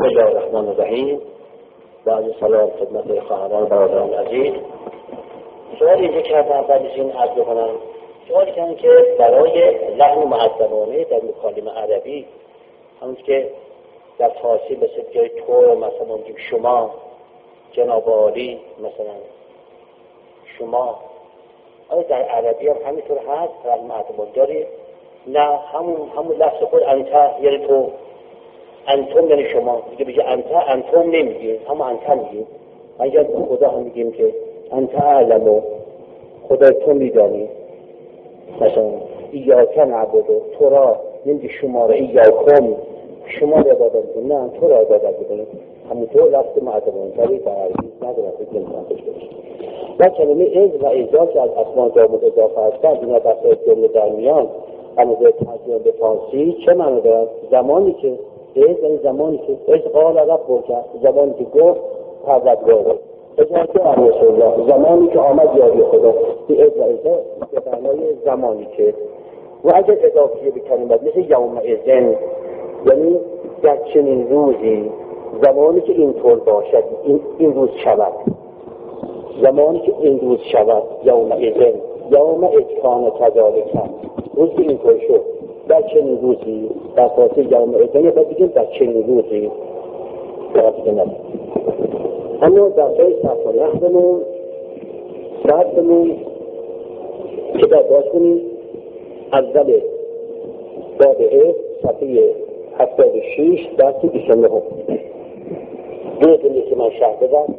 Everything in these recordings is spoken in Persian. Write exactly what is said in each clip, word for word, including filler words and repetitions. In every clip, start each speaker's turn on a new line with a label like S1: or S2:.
S1: بسم الله الرحمن الرحیم. بعد سلام خدمت خواهران برادران عزیز. سوالی که کردم بعد از این عرض بکنم، سوالی کردن که برای لحن مؤدبانه در مکالمه عربی، همونطور که در فارسی به جای تو مثلا میگیم شما، جناب عالی مثلا شما، آیا در عربی هم همینطور هست؟ لحن مؤدبانه داری؟ نه، همون همون لفظ خود انت یعنی تو، انتم یعنی شما. دیگه بگه انت انتم نمیگیم، همون انت میگیم. اگر خدا هم میگیم که انت اعلم، خدا تو میدانی، مثلا ایاک نعبد، تو را نمیگه شما را ایاکم، شما را عبادت کنیم، نه تو را عبادت کنیم. همونطور لفظ مؤدبانه تری در عربی نداره که نمیتونم داشته باشیم. و کلمه از و ازا که از اسماء دامود اضافه هستند، اینا بسای جمله در میان اما به ترجمه به فارسی چه معنی دارد؟ زمانی که از یعنی زمانی که از قال رب کرد، زمانی که گفت پروردگار، اجازه رسول الله، زمانی که آمد یاری خدا. این از و ازا به معنای زمانی که. و اگر اضافه به کلمات مثل یوم اذن، یعنی در چنین روزی، زمانی که اینطور باشد، این, این روز شود، زمانی که این روز شود، یوم اذن، یوم اتکان کذالک، روزی اینطور شد، در چنین روزی، در فارسی یوم اذن، باید بگیم در چنین روزی باید بگیم. اما در جای صرف و نحومون صرفمون کتاب باز کنیم، اول باب اف صفحه هفتاد و شش درس بیست و نه. دو دنی که من شرح بدم.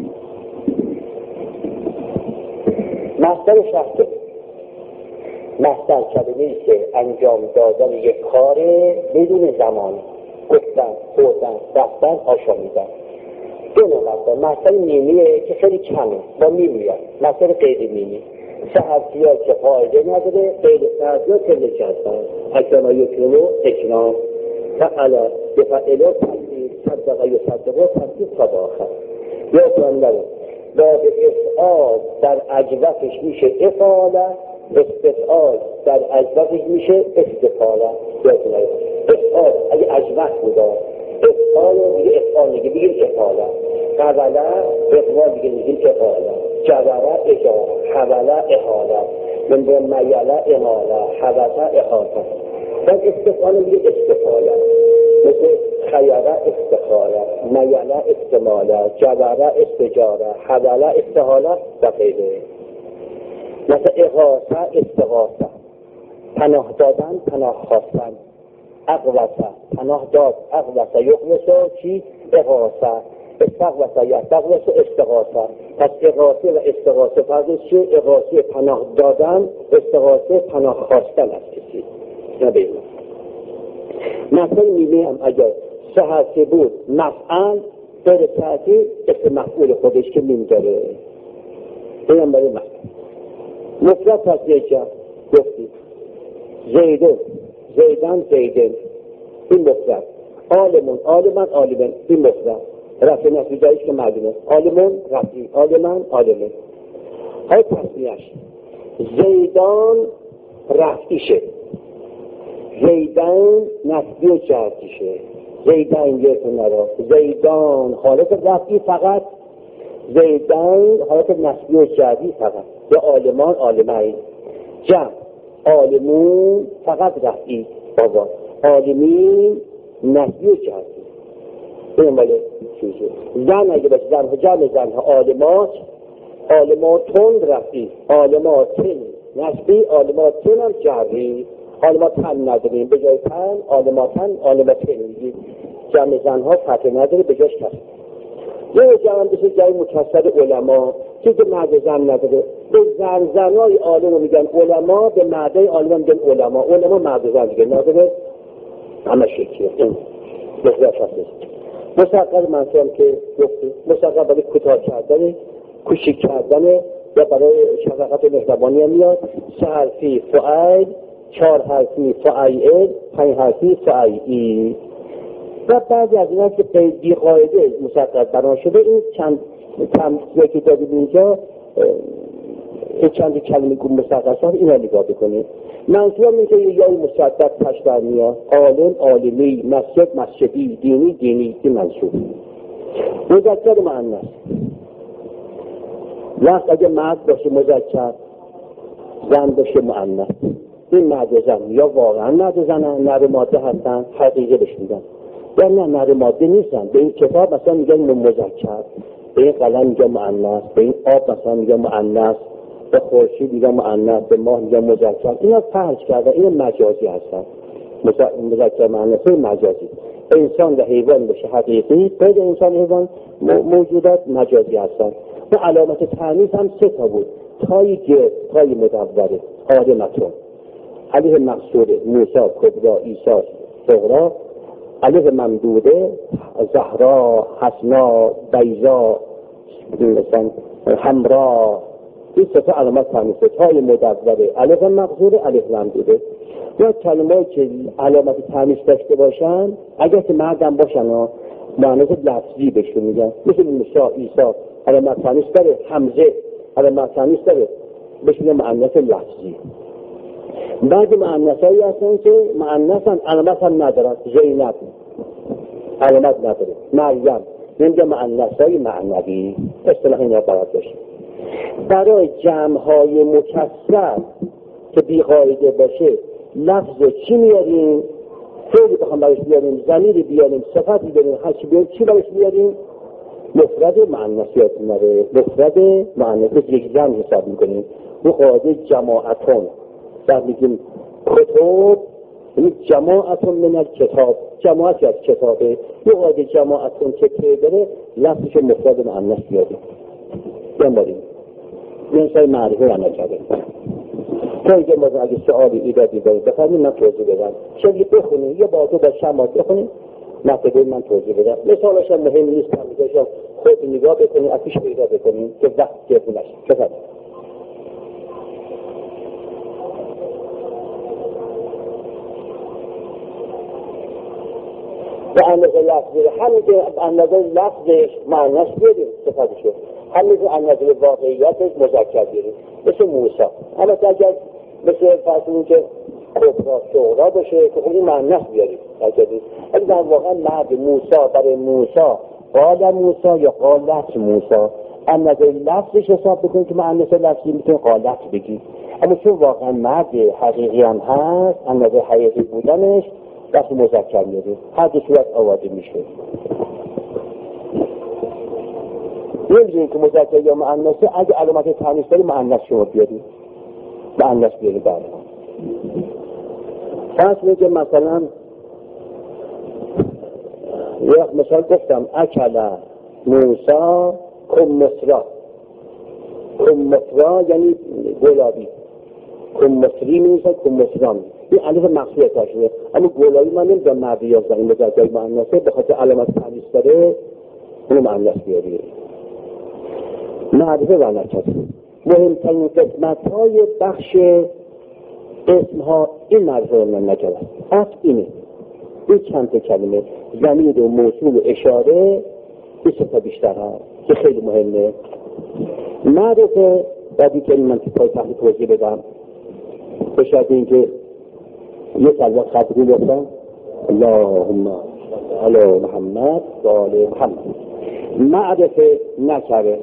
S1: مصدر شرح مصدر کلمه‌ای که انجام دادن یک کار بدون زمان، گفتن، خوردن، رفتن، آشامیدن. دو نوع مصدر. مصدر میمیه که خیلی کمه، با میم میاد. مصدر غیر میمی سه حرفی ها که قاعده نداره، غیر سه حرفی ها کلمه که هستن. اکرام یکرمو اکرام، فعلا یفعلا تفسیر، صدقا یصدقا تفسیر صداقه. یا جمله باب افعال در اجوفش میشه افعاله، استفعال در اجوفش میشه استفعاله. یا جمله افعال اگه اجوف بوده، افعال دیگه افعال دیگه بگیم افعاله. قبله اقوال دیگه میگیم افعاله. جبره اجاره، حوله احاله، من به میله اماله، حوته احاته. بعد استفعال دیگه استفعاله، مثل خیره استخاره، میله استماله، جبره استجاره، حوله استحاله و غیره. مثل اغاثه استغاثه، پناه دادن، پناه خواستن. اغوثه پناه داد، اغوثه یغوثه چی؟ اغاثه. استغوثه یستغوثه استغاثه. پس اغاثه و استغاثه فرضش چیه؟ اغاثه پناه دادن، استغاثه پناه خواستن از کسی. نبیدیم مثل میمه هم اگر سه حرفی بود مفعل داره تحتی اسم مفعول خودش که میم داره. این هم برای مفعل مفرد تصدیه کرد. گفتی زیدن زیدن زیدن، این مفرد. عالمون عالمن عالمن، این مفرد. رفع نفی جایش که معلومه، عالمون رفعی، عالمن عالمن. های تصدیهش زیدان رفعیشه، زیدان نسبی و جهتیشه. زیدان یکون نرا، زیدان حالت رفعی فقط، زیدان حالت نسبی و جهتی فقط. یا عالمان عالمین، جمع عالمون فقط رفعی بابا، عالمین نسبی و جهتی. این ماله چیزه. زن اگه باشه زن جمع زنها عالمات، عالماتون رفعی، عالماتن نسبی، عالماتن هم جهری. عالماتن نداریم، به جای تن عالماتن عالماتن میگیم. جمع زنها فتح نداره، به جاش کسر. یه جمع بشه جای مکسر علما که که مرد زن نداره، به زن زنهای عالم میگن علما، به مرده عالم میگن علما. علما مرد زن دیگه نداره، همه شکیه. این مخلص هست. مستقل منصورم که گفتی مستقل برای کوتاه کردن، کوچیک کردن یا برای شفقت و مهربانی هم میاد. سه حرفی فعل، چهار حرفی فعیل، پنج حرفی فعیل. و بعضی از این هست که بی قاعده مستقل بنا شده. این چند چند یکی دادیم اینجا که چند کلمه گم مسقص این رو نگاه بکنید. منظورم اینه که یه یای مصدق پش در میاد، عالم عالمی، مسجد مسجدی، دینی دینی، این منظور. مذکر مؤنث وقت اگه مرد باشه مذکر، زن باشه مؤنث. این مرد و زن یا واقعا مرد و زن نر ماده هستن، حقیقه بهش میگن، یا نه نر ماده نیستن. به این کتاب مثلا میگن مذکر، به این قلم میگن مؤنث، به این آب مثلا میگن مؤنث، به خورشید میگن مؤنث، به ماه میگن مذکر. اینا فرض کردن، این مجازی هستن. مذکر مؤنث مجازی. انسان و حیوان باشه حقیقی، غیر انسان حیوان موجودات مجازی هستن. و علامت تانیث هم سه تا بود: تای گرد، تای مدوره، آدمتون، الف مقصوره، موسی، کبرا، عیسی، صغرا، الف ممدوده، زهرا، حسنا، بیضا، مثلا حمرا. این سه تا علامت تانیث. تای مدوره، الف مقصوره، الف ممدوده. یا کلمه‌ای که علامت تانیث داشته باشن، اگر که مردم باشن ها، معنی لفظی بهشون میگن. مثل موسی، عیسی علامت تانیث داره، حمزه علامت تانیث داره، بهشون مؤنث لفظی. بعضی مؤنثایی هستن که مؤنثن علامت هم ندارن. زینب علامت نداره، مریم نمیگه مؤنثای معنوی. اصطلاح اینا برات باشه. برای جمع‌های مکسر که بی‌قاعده باشه لفظ چی میاریم؟ فعلی بخوام برش بیاریم، ضمیر بیاریم، صفتی بیاریم، هر چی بیاریم، چی برش بیاریم؟ مفرد مؤنثیات میاره. مفرد مؤنث یک زن حساب میکنیم. رو قاعده جماعتون در میگیم کتب، یعنی جماعتون من الکتاب، جماعتی از کتابه. رو قاعده جماعتون که پیداره لفظش مفرد مؤنث بیاریم. بماریم این سای معرفه رو نکرده. تا اینکه ما اگه سؤالی ایدادی دارید بفرمید من توضیح بدم. شاید بخونید یا با تو با شمات بخونید مطلبه من توضیح بدم. مثالش هم مهم نیست، کمیزاش هم خود نگاه بکنید، افیش پیدا بکنید که وقت گرفته نشه. بفرمید. به اندازه لفظه، همین که اندازه لفظش معنیش بیاریم صفتی شد، همین که اندازه واقعیتش مذکر بیاریم. مثل موسی. اما اگر مثل فرسون که کبرا صغرا باشه که اون معنیش بیاریم. اگه در واقع مرد موسی برای موسی قال موسی یا قالت موسی، اندازه لفظش حساب بکنیم که معنیش لفظی میتونه قالت بگیم. اما چون واقعا مرد حقیقی هم هست، اندازه حقیقی بودنش وقتی مذکر میاریم، هر دو صورت آورده میشه. نمیدونیم که مذکر یا مؤنثه. اگه علامت تانیث داری مؤنث شما بیاریم، مؤنث بیاریم. بله فرض میگه مثلا یک مثال گفتم اکل موسی کمثرا. کمثرا یعنی گلابی، کمثری میشه کمثرا. این الف مقصوره تاشه، اما گلابی من نمیدونم مردی یا زنی مذکر مؤنثه، به خاطر علامت تانیث داره اونو مؤنث بیاری. معرفه و نکره مهمترین قسمت‌های بخش اسمها این معرفه و نکره است. اینه این چند تا کلمه ضمیر و موصول و اشاره، این سه تا بیشتر هست که خیلی مهمه. معرفه بعدی که من پای تحت توضیح بدم به شرط اینکه یه سلوات خطری گفتم اللهم علی محمد و آل محمد. معرفه نکره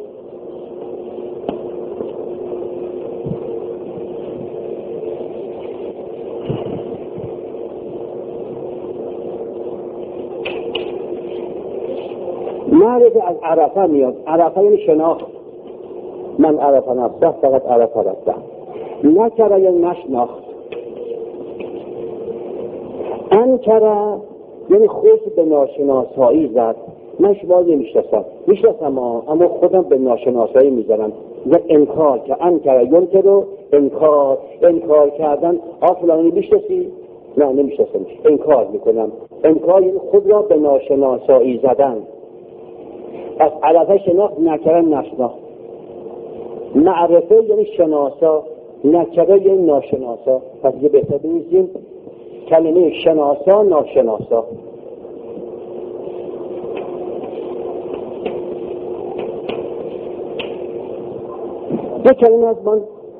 S1: معرفه از عرفه میاد. عرفه یعنی شناخت. من عرفه نفسه فقط عرفه رفته. نکره یعنی نشناخت. انکره یعنی خود به ناشناسایی زد. من شما نمیشناسم، میشناسم اما خودم به ناشناسایی میزنم. زد انکار که انکره ینکر رو انکار انکار کردن. آفلانی میشناسی؟ نه نمیشناسم، انکار میکنم. انکار یعنی خود را به ناشناسایی زدن. از عرفه شناخت، نکره نشناخت. معرفه یعنی شناسا، نکره یعنی ناشناسا. پس یه بهتر بنویسیم کلمه شناسا ناشناسا. یه کلمه از من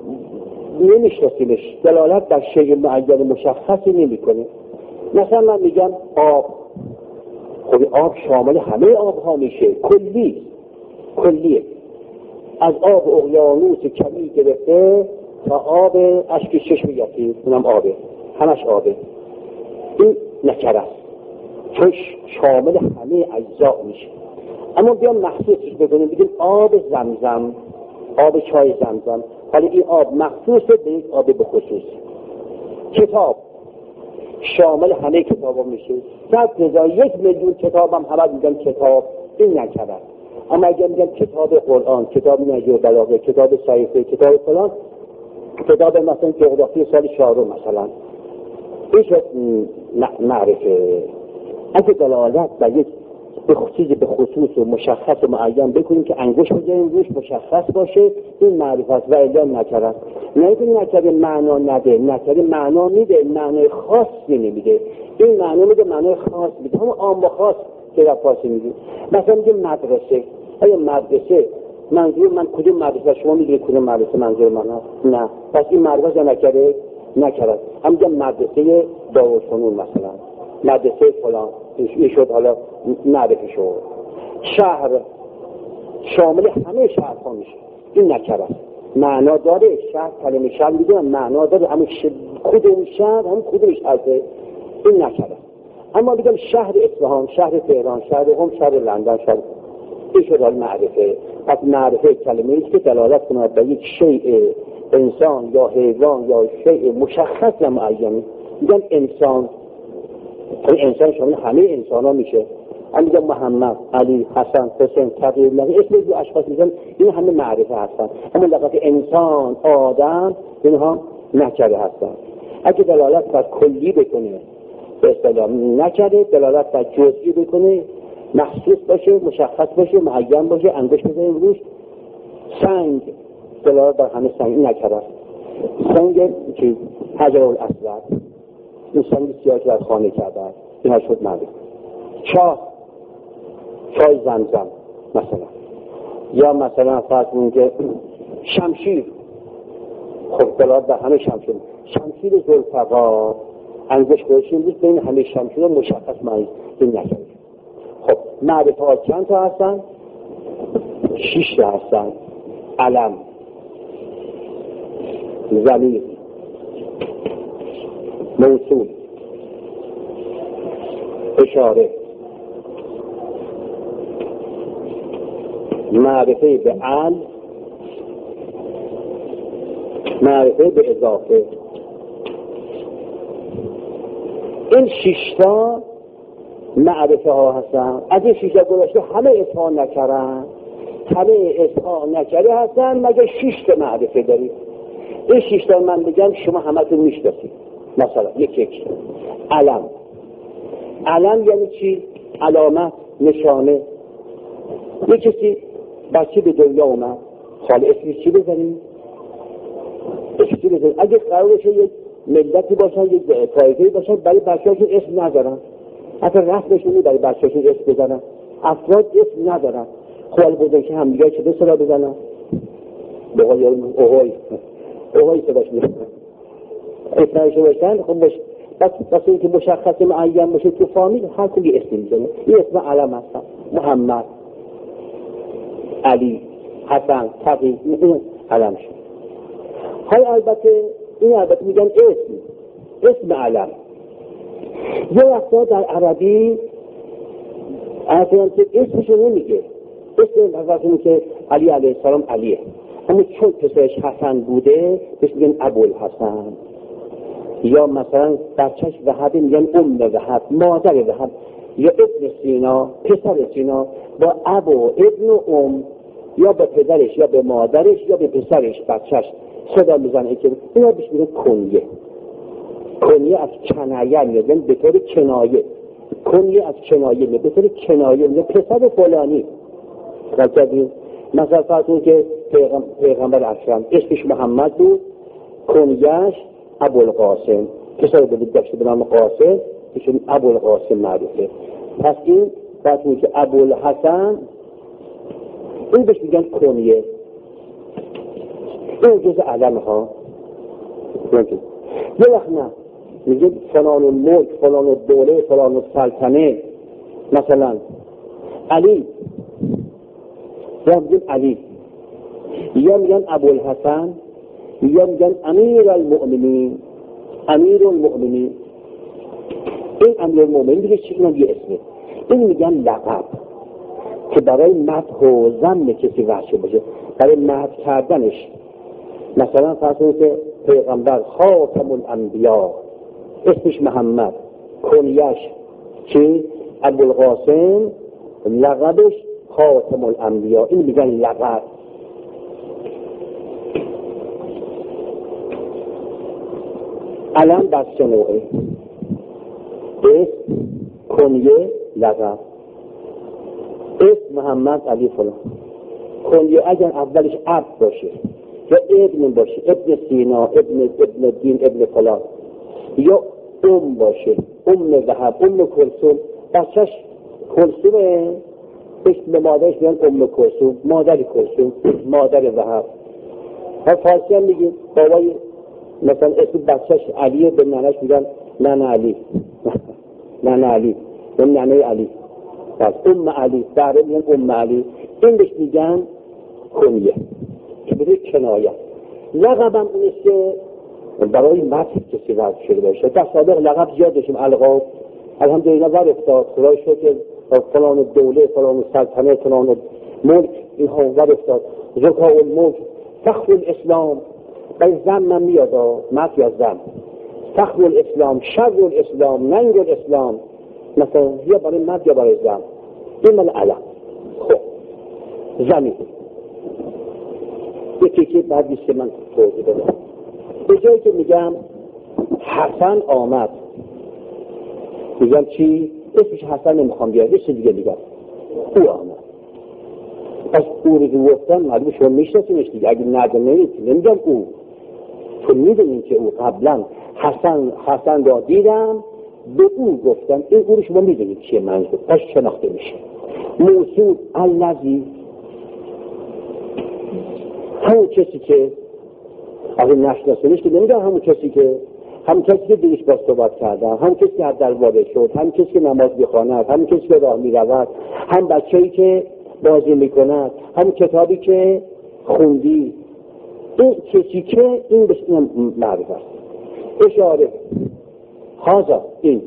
S1: نمیشناسیمش، دلالت بر شیء معین مشخصی نمیکنه. مثلا من میگم آب، خب آب شامل همه آبها میشه، کلی کلیه، از آب اقیانوس کمی گرفته تا آب اشک چشم یتیم، اونم آبه، همش آبه. این نکره است چون شامل همه اجزا میشه. اما بیام مخصوصش بکنیم، بگیم آب زمزم، آب چای زمزم، ولی این آب مخصوصه به یک آب به خصوص. کتاب شامل همه کتاب ها میشه، صد هزار یک میلیون کتاب هم همه میگن کتاب، این نکره. اما اگر میگن کتاب قرآن، کتاب نهج البلاغه، کتاب صحیفه، کتاب فلان، کتاب مثلا جغرافی سال چهارم مثلا، این شد معرفه. اگه دلالت بر یک چیزی به خصوص و مشخص و معین بکنیم که انگشت بزنیم روش مشخص باشه، این معرفت و الا نکره. نه اینکه نکره معنا نده، نکره معنا میده، معنای خاصی نمیده. این معنا میده، معنای خاص میده، همون عام و خاص که در فارسی میگیم. مثلا میگیم مدرسه، آیا مدرسه منظور من کدوم مدرسه؟ شما میدونید کدوم مدرسه منظور من هست؟ نه. پس این مدرسه نکره نکره. هم میگم مدرسه دارالفنون مثلا، مدرسه فلان، این شد حالا معرفی شد. شهر شامل همه شهرها میشه، این نکره است. معنا داره شهر، کلمه شهر میدونم معنا داره، اما کدوم شهر هم کدومش هسته، این نکره. اما بگم شهر اصفهان، شهر تهران، شهر قم، شهر لندن، شهر این شد حال معرفه. پس معرفه کلمه ایست که دلالت کند به یک شیء انسان یا حیوان یا شیء مشخص و معین. میگن انسان، این انسان شامل همه انسان ها میشه. هم میگن محمد، علی، حسن، حسین، تقی، اسم دو اشخاص میگن، این همه معرفه هستن. اما لغت انسان، آدم، اینها نکره هستن. اگه دلالت بر کلی بکنه به اصطلاح نکره، دلالت بر جزئی بکنه مخصوص باشه، مشخص باشه، معین باشه، انگشت بزنیم روش. سنگ دلالت بر همه سنگ، این نکره است. سنگ که حجر الاسود، این سنگ سیاه که در خانه کرده است، این ها شد معرفه. چاه، چای زمزم مثلا، یا مثلا فرض کنید که شمشیر، خب دلالت بر همه شمشیر. شمشیر ذوالفقار، انگشت گذاشتیم روش، بین همه شمشیر مشخص معنی این نکره. خب معرفه ها چند تا هستن؟ شش تا هستن. علم، ضمیر، موصول، اشاره، معرفه به عل، معرفه به اضافه. این شیشتا معرفه ها هستن. از این شیشتا گذاشته همه اسمها نکرن، همه اسمها نکره هستن، مگه شیشتا معرفه دارید. این شیشتا من بگم شما همتون میشناسید. مثلا یک یک علم. علم یعنی چی؟ علامت، نشانه. یک کسی بچه به دنیا اومد، حال اسمش چی بزنیم؟ اسمش چی بزنیم؟ اگه قرار باشه یک ملتی باشن، یک طایفه‌ای باشن، برای بچه‌هاشون اسم ندارن، اصلا رسمشون برای بچه‌هاشون اسم بزنن. افراد اسم ندارن، خال بودن که هم دیگه چه صدا بزنن؟ به قول یارو اوهای اوهای صداش میزنن. اسمش باشن، خب باشه. بس بس اینکه مشخص معین باشه تو فامیل، هر کدوم اسم میزنه. این اسم علم هستن. محمد، علی، حسن، تقی، این علم شد. های البته این البته میگن اسم، اسم علم. یه وقتا در عربی اصلا که اسمشو نمیگه، اسم مثلا که علی علیه السلام علیه، اما چون پسرش حسن بوده بهش میگن ابوالحسن. یا مثلا بچهش وهب میگن ام وهب، مادر وهب. یا ابن سینا، پسر سینا، با ابو ابن و ام، یا به پدرش یا به مادرش یا به پسرش بچهش صدا میزنه که اینا بهش میگن کنیه. کنیه از کنایه میگن، به طور کنایه. کنیه از کنایه میگن، به طور کنایه میگن پسر فلانی. مثلا فرضون که پیغم، پیغمبر اکرم اسمش محمد بود، کنیهش ابوالقاسم، پسر بود داشته به نام قاسم، ایشون ابوالقاسم معروفه. پس این فرضون که ابوالحسن، این بهش میگن کنیه. این جز علم ها. یه وقت نه میگه فلان ملک، فلان دوله، فلان سلطنه، مثلا علی، یا میگن علی، یا میگن ابوالحسن، یا میگن امیر المؤمنین، امیر المؤمنین. این امیر المؤمنین دیگه چی کنم؟ یه اسمه. این میگن لقب که برای مدح و ذم کسی وحشه باشه، برای مدح کردنش. مثلا فرض کنید که پیغمبر خاتم الانبیا، اسمش محمد، کنیش چی؟ ابوالقاسم، لقبش خاتم الانبیا. این میگن لقب. علم بر سه نوعه: اسم، کنیه، لقب. اسم محمد علی فلان، کنیه اگر اولش عبد باشه یا ابن باشه، ابن سینا، ابن ابن دین، ابن فلان، یا ام باشه، ام ذهب، ام کلثوم، بچهش کلثومه، اسم مادرش میگن ام کلثوم، مادر کلثوم، مادر ذهب. ها فارسی هم میگیم بابای مثلا اسم بچهش علیه، به ننهش میگن ننه علی، ننه علی، به ننه علی، پس ام علی، در میگن ام علی. این بهش میگن کنیه که بده کنایه. لقبم اونست که برای مدح کسی وضع شده باشه. در سابق لقب زیاد داشتیم، القاب الحمدلله ور افتاد، خدای شکر، فلان دوله، فلان سلطنه، فلان ملک، اینها ور افتاد. زکاء الملک، فخر الاسلام، برای زن من میاد، مدح یا زن، فخر الاسلام، شر الاسلام، ننگ الاسلام، مثلا یا برای مدح یا برای زن. این مال علم. خب زمین یکی که بعد بیست من توضیح بدم. به جایی که میگم حسن آمد، میگم چی؟ اسمش حسن نمیخوام بیاد، یه چیز دیگه میگم او آمد. پس او رو که گفتن معلومه شما میشناسینش دیگه. اگه ندونید نمیگم او، چون میدونید که او قبلا حسن حسن را دیدم به او گفتم. این او رو شما میدونید چیه منظور، پس شناخته میشه. موصول الذی، همون کسی که اگه نشناسونش که نمیگم همون کسی که همون کسی که دیگش با صحبت کردن، همون کسی که در وارد شد، همون کسی که نماز میخواند، همون کسی که راه میرود، هم بچه‌ای که بازی میکند، همون کتابی که خوندی، این کسی که این بهش معرفت است. اشاره هازا این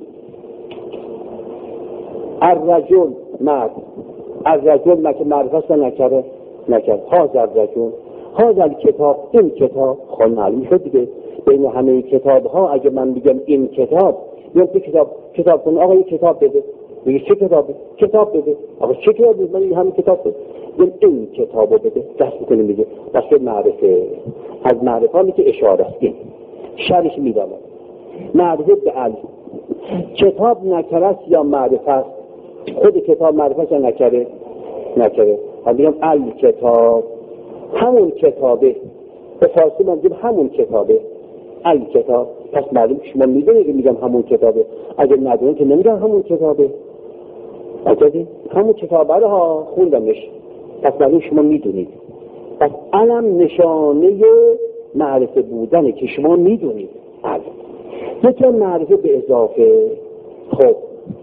S1: الرجل مرد، الرجل مکه معرفت نکره نکرد، هازا الرجل، هازا الکتاب، این کتاب. خب معلوم شد دیگه بین همه کتاب ها اگه من بگم این کتاب، یا کتاب کتاب کن آقا یه کتاب بده، میگه چه کتابه؟ کتاب بده. آقا چه کتابه؟ من این همین کتاب بده. این این کتابو بده، دست میکنه میگه بس معرفه. از معرفه که اشاره است. این شرش میدانه معرفه به علم. کتاب نکره است یا معرفه است؟ خود کتاب معرفه است یا نکره؟ نکره. من میگم الکتاب، همون کتابه. به فارسی من میگم همون کتابه، الکتاب. پس معلوم شما میدونید که میگم همون کتابه. اگه ندونید که نمیگم همون کتابه. اگه همون کتابه رو ها خوندمش، پس معلوم شما میدونید. پس علم نشانه معرفه بودنه که شما میدونید. علم یکی معرفه به اضافه. خب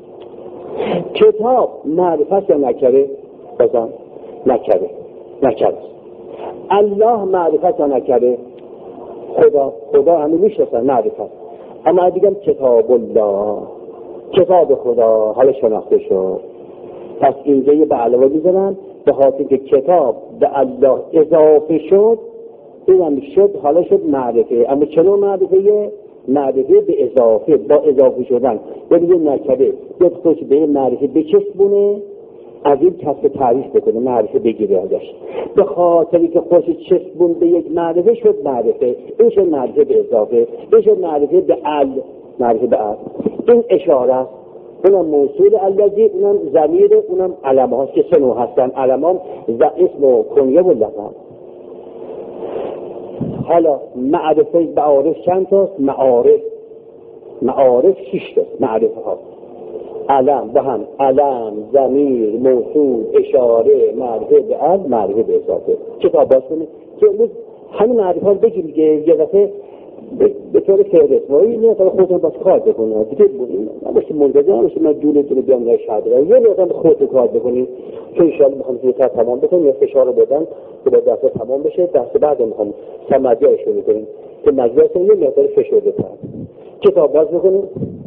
S1: کتاب معرفه یا نکره؟ بزن نکره، نکره. الله معرفت یا نکره؟ خدا، خدا همه میشناسن معرفت. اما دیگم کتاب الله، کتاب خدا حالا شناخته شد. پس اینجا یه به علاوه میذارن به خاطر که کتاب به الله اضافه شد، اینم شد حالا شد معرفه. اما چرا معرفه؟ معرفه به اضافه، با اضافه شدن. یعنی یه نکره یه خوش به معرفه بچسبونه، از این کسب تعریف بکنه، معرفه بگیره ازش. به خاطری که خوش چسبون به یک معرفه شد معرفه. این شد معرفه به اضافه، این شد معرفه به ال، معرفه به ال. این اشاره است. اونم موصول الذی، اونم ضمیر، اونم علم هاست که سه نوع هستن. علم هم اسم و کنیه و لقب. حالا معرفه معارف چند تاست؟ معارف معارف شش تاست. معرفه ها علم به هم، علم، ضمیر، موصول، اشاره، معرفه به ال، معرفه به اضافه. کتاب باز کنید که امروز همین معرفه ها رو بگیم دیگه. یه دفعه به طور فهرست ولی نه تا خودتون باز کار بکنید دیگه نباشه منتظر نباشه من جون جون بیام در شهر را یه مقدار خودتون کار بکنید که ان شاء الله میخوام زودتر تمام بکنم یا فشار رو بدن که با دستا تمام بشه دست بعد میخوام سمدیاشو شروع کنیم که مجلس یه مقدار فشار بده کتاب باز بکنیم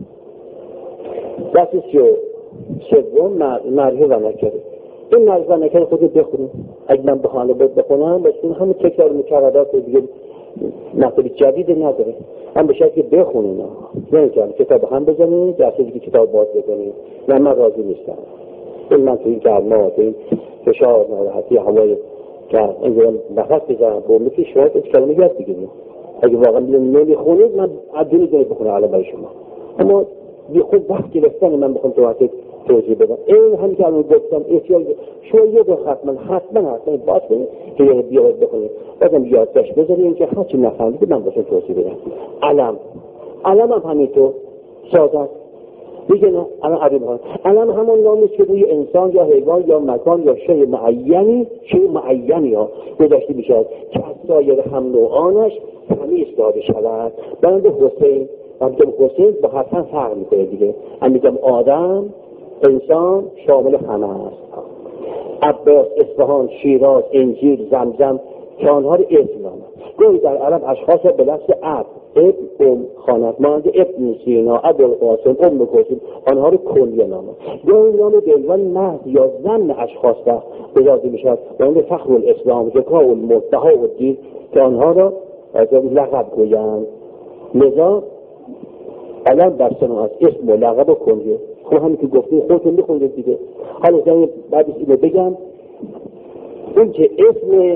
S1: دست سیو سوم مرحله و نکره این مرحله و نکره خودت بخونید اگه من بخوام بخونم بس همون تکرار مکررات دیگه مطلب جدید نداره هم به شکل بخونین نه که کتاب هم بزنید درسته که کتاب باز بکنید نه من راضی نیستم این من تو این گرما تو این فشار ناراحتی هوای گرم اینجا نفس بزنم با مثل شما این کلمه یاد بگیرید اگه واقعا نمیخونید من عدونی دارید بخونم الان برای شما اما بی خود وقت گرفتن من بخونم تو وقتی توضیح بدم این همین که الان گفتم احتیاج شما یه دو حتما حتما حتما باز کنید که یه بیاد بکنید بازم یادداشت بذارید اینکه هرچی نفهمید من باشم توضیح بدم علم علم هم همینطور ساده دیگه نه الان عربی میخوام علم همون نامی که روی انسان یا حیوان یا مکان یا شیء معینی شیء معینی ها گذاشته میشود که از سایر هم نوعانش تمیز داده شود بنده حسین من میگم حسین با حسن فرق میکنه دیگه من میگم آدم انسان شامل همه است عباس، اصفهان، شیراز، انجیل، زمزم که آنها رو اسم نامد گوی در عرب اشخاص به لفظ اب ابن ام خواند مانند ابن سینا ابوالقاسم ام کلثوم آنها رو کلیه نامد گوی نام به عنوان مهد یا ضمن اشخاص به یاد میشود مانند فخر الاسلام ذکاء الملک بهاء الدین که آنها را لقب گویند لذا علم در صناعت اسم و لقب و کلیه خب همین که گفتیم خودتون میخونید دیگه حالا زمین بعدش اینو بگم اون که اسم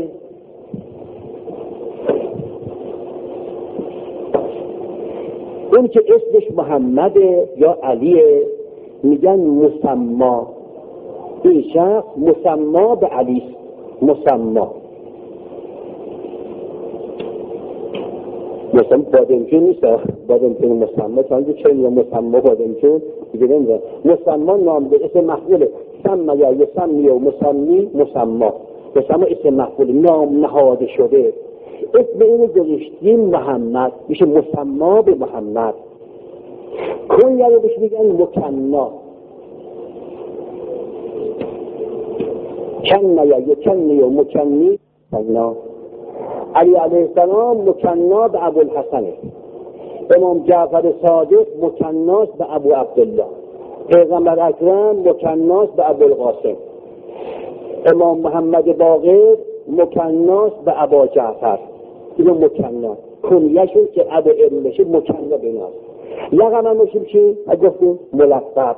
S1: اون که اسمش محمد یا علیه میگن مسما این شخص مسما به علی مسما مسما بادمجون نیست بادمجون مسما چند چه یا مسما بادمجون دیگه نمیدونم مسما نام به اسم مفعول سما یا یسمی و مسمی مسما مسما اسم مفعول نام نهاده شده اسم اینو گذاشتیم محمد میشه مسما به محمد کنیه رو بهش میگن مکنا کنه یا یکنی و مکنی کنا علی علیه السلام مکنا به ابوالحسنه امام جعفر صادق مکناس به ابو عبدالله پیغمبر اکرم مکناس به ابوالقاسم امام محمد باقر مکناس به ابا جعفر اینو مکناس کنیه‌شون که ابو ابن بشه مکنا بیناست لقب هم باشیم چی؟ گفتیم ملقب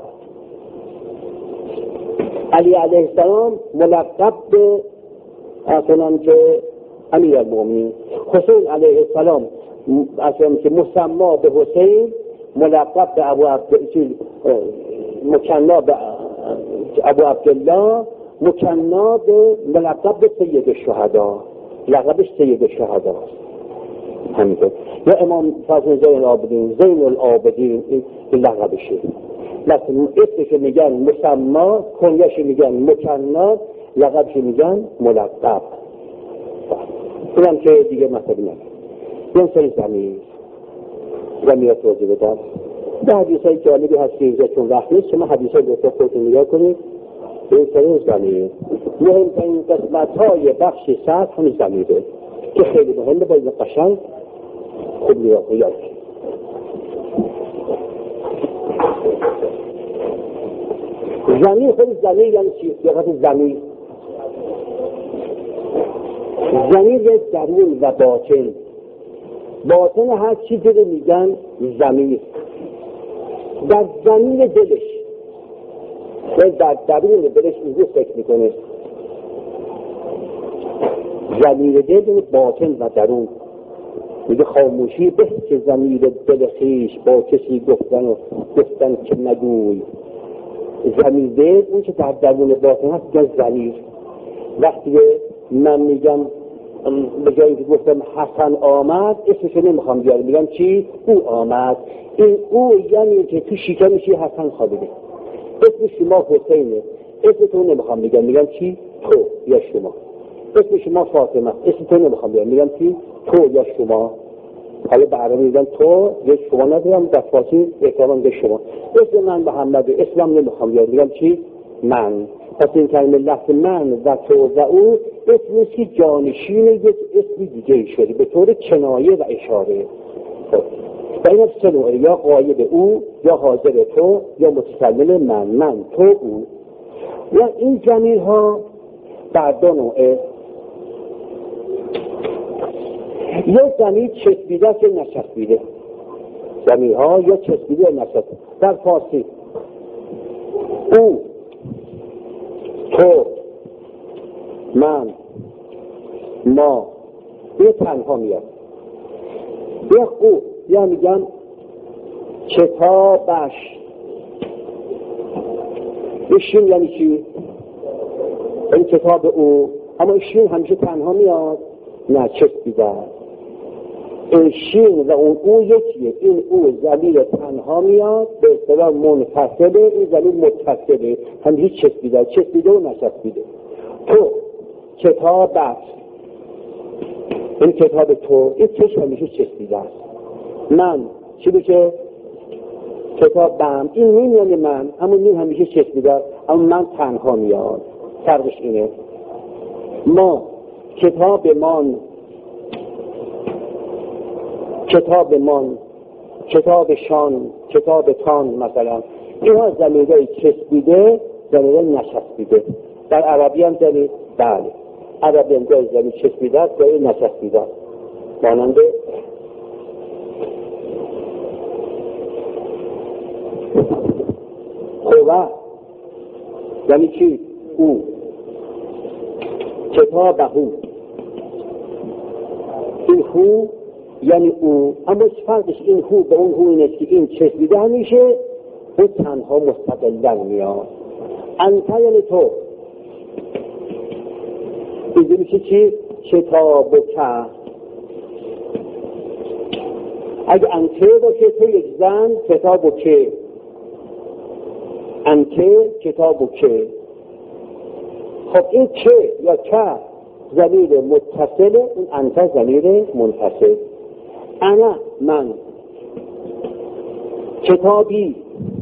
S1: علی علیه السلام ملقب به اصلا که امیر المؤمنین حسین علیه السلام اصلا که مسما به حسین ملقب به ابو عبدالله مکنا به ابو عبدالله مکنا به ملقب به سید الشهدا لقبش سید الشهدا است همینطور یا امام فاضل زین العابدین زین العابدین این لقبشه مثلا اسمش میگن مسما کنیش میگن مکنا لقبش میگن ملقب اینم که دیگه مثلا نه این سری زمین زمین توضیح بدم به حدیث های جالبی هست که چون وقت نیست شما حدیث های دوستا خودتون نگاه کنید این سری زمین مهمترین قسمت های بخش سطح همین زمینه که خیلی مهمه باید قشنگ خوب نگاه کنید زمین خود زمین یعنی چی؟ صفت زمین زمین یه درون و باطن باطن هر چیزی رو میگن زمین در زمین دلش و در درون دلش اینجور فکر میکنه زمین دل باطن و درون میگه خاموشی به که زمین دل خیش با کسی گفتن و گفتن که نگوی زمین دل اون که در درون باطن هست میگن زمین وقتی من میگم به جایی که گفتم حسن آمد اسمشو نمیخوام بیارم میگم چی؟ او آمد این او یعنی که تو شکمشی حسن خوابیده اسم شما حسینه اسم تو نمیخوام میگم میگم چی؟ تو یا شما اسم شما فاطمه اسم تو نمیخوام بیارم میگم چی؟ تو یا شما
S2: حالا به عربی میگن تو، یه شما ندارم، در فارسی اکرامم به شما. اسم من محمد، اسلام نمیخوام یاد میگم چی؟ من. پس این کلمه لفظ من و تو و او اسمی که جانشین یک اسم دیگه شده به طور کنایه و اشاره. خب و این سه نوعه، یا غایب او، یا حاضر تو، یا متکلم من، من تو او. یا این ضمیرها در دو نوعه، یا ضمیر چسبیده است یا نچسبیده. ضمیرها یا چسبیده یا نچسبیده. در فارسی او، تو، من، ما، یه تنها میاد. یه او یا میگم کتابش. شین یعنی چی؟ این کتاب او، اما شین همیشه تنها میاد؟ نه، چسبیده. این شین و اون او یکیه. این او ضمیر تنها میاد به اصطلاح منفصله، این ضمیر متصله، همیشه چسبیده چسبیده و نچسبیده. تو کتابت، این کتاب تو، این توش همیشه چسبیده است. من چی بشه؟ کتابم، این میم یعنی من، اما میم همیشه چسبیده است، اما من تنها میاد. فرقش اینه. ما کتاب من، کتاب من، کتابشان، کتابتان مثلا، اینها ضمیرهای چسبیده، ضمیرهای نچسبیده. در عربی هم ضمیر، بله عربی هم گاهی ضمیر چسبیده است، گاهی نچسبیده است. ماننده هو یعنی چی؟ او، کتابه، این هو یعنی او، اما فرقش این هو به اون هو اینه که این چسبیده همیشه، اون تنها مستقلن میاد. انت یعنی تو، اینجا میشه چی؟ کتاب و که. اگه انته باشه تو یک زن، کتاب و که، انته کتاب و که. خب این که یا که ضمیر متصله، اون انته ضمیر منفصل. انا من، کتابی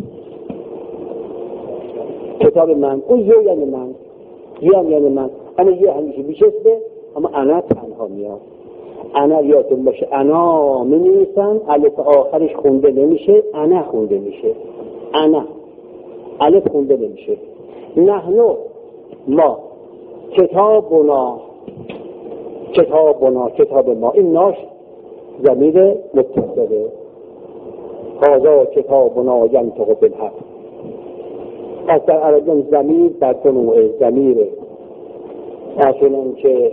S2: کتاب من، اون یه یعنی من، یه هم یعنی من، انا یه همیشه بیشسته، اما انا تنها میاد. انا یادتون باشه انا می نویسن، الف آخرش خونده نمیشه، انا خونده میشه. انا الف خونده نمیشه. نحنو ما، کتابنا، کتابنا کتاب ما، این ناش ضمیر متصله. هذا کتابنا ینطق بالحق. از در عربی ضمیر در دو نوعه، ضمیره اصلا که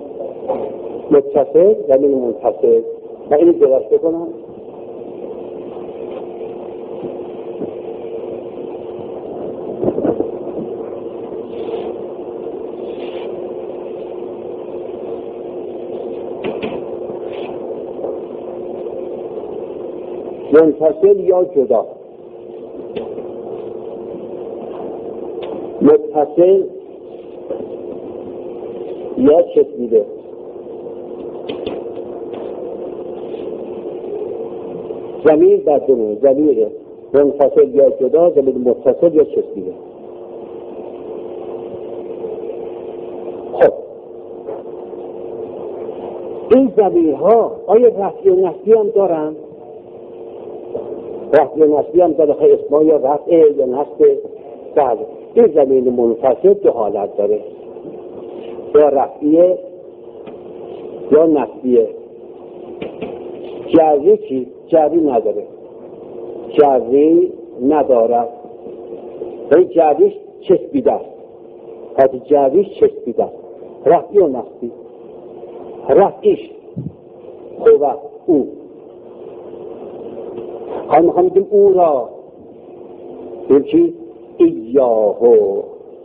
S2: متصل، ضمیر منفصل. و اینو درست بکنم. منفصل یا جدا. متصل یا چسبیده. ضمیر در دو نوع، ضمیر منفصل یا جدا، ضمیر متصل یا چسبیده. خب این ضمیرها آیا رفع و نصبی هم دارن؟ رفع و نصبی هم داره، خیلی اسما یا رفع یا نصب. بعد این ضمیر منفصل دو حالت داره، یا رفعیه یا نصبیه. جری چی؟ جری نداره، جری نداره، ولی جریش چسبیده است. حتی جریش چسبیده است. رفعی و نصبی. رفعیش هو او، حالا میخوام بگیم او را، این چی؟ ایاهو،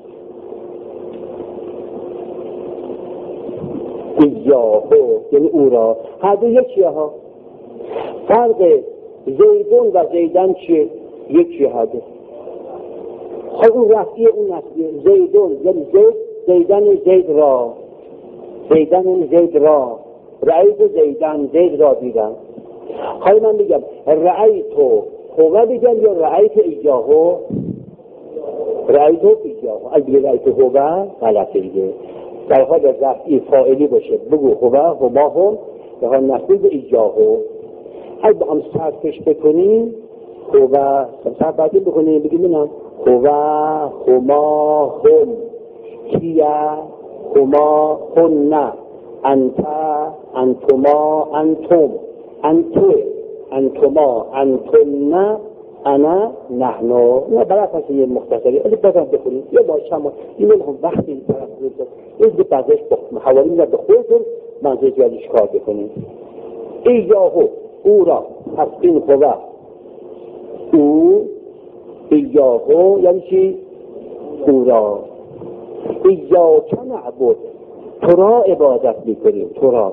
S2: ایاهو یعنی او را. هر دو یکیه ها. فرق زیدون و زیدن چیه؟ یکیه هر دو. خب اون رفعی اون نصبیه. زیدون یعنی زید، زیدن زید را، زیدن زید را، رأیت زیدن زید را دیدن. حالا من میگم رأیتو هو بگم یا رأیتو ایاهو؟ رأیتو ایاهو. اگه رأیتو هو غلطه دیگه. در حال رفعی فاعلی باشه بگو هو هما هم، در حال نصبی به ایاهو. اگه با هم صرفش بکنیم هو صرف بعدی بکنیم بگیم منم هو هما هم کیا هما هن انت انتما انتم انتو انتما انتن انا نحن. نه برای فصل یه مختصری ولی بازم بخونیم یه باشه هم این هم وقتی طرف روزد این دیگه بعدش حوالی میاد به خودتون منظور جوادیش کار بکنیم. ایاهو او را از این هو او ایاهو یعنی چی؟ او را ایاک نعبد تو را عبادت میکنیم تو را.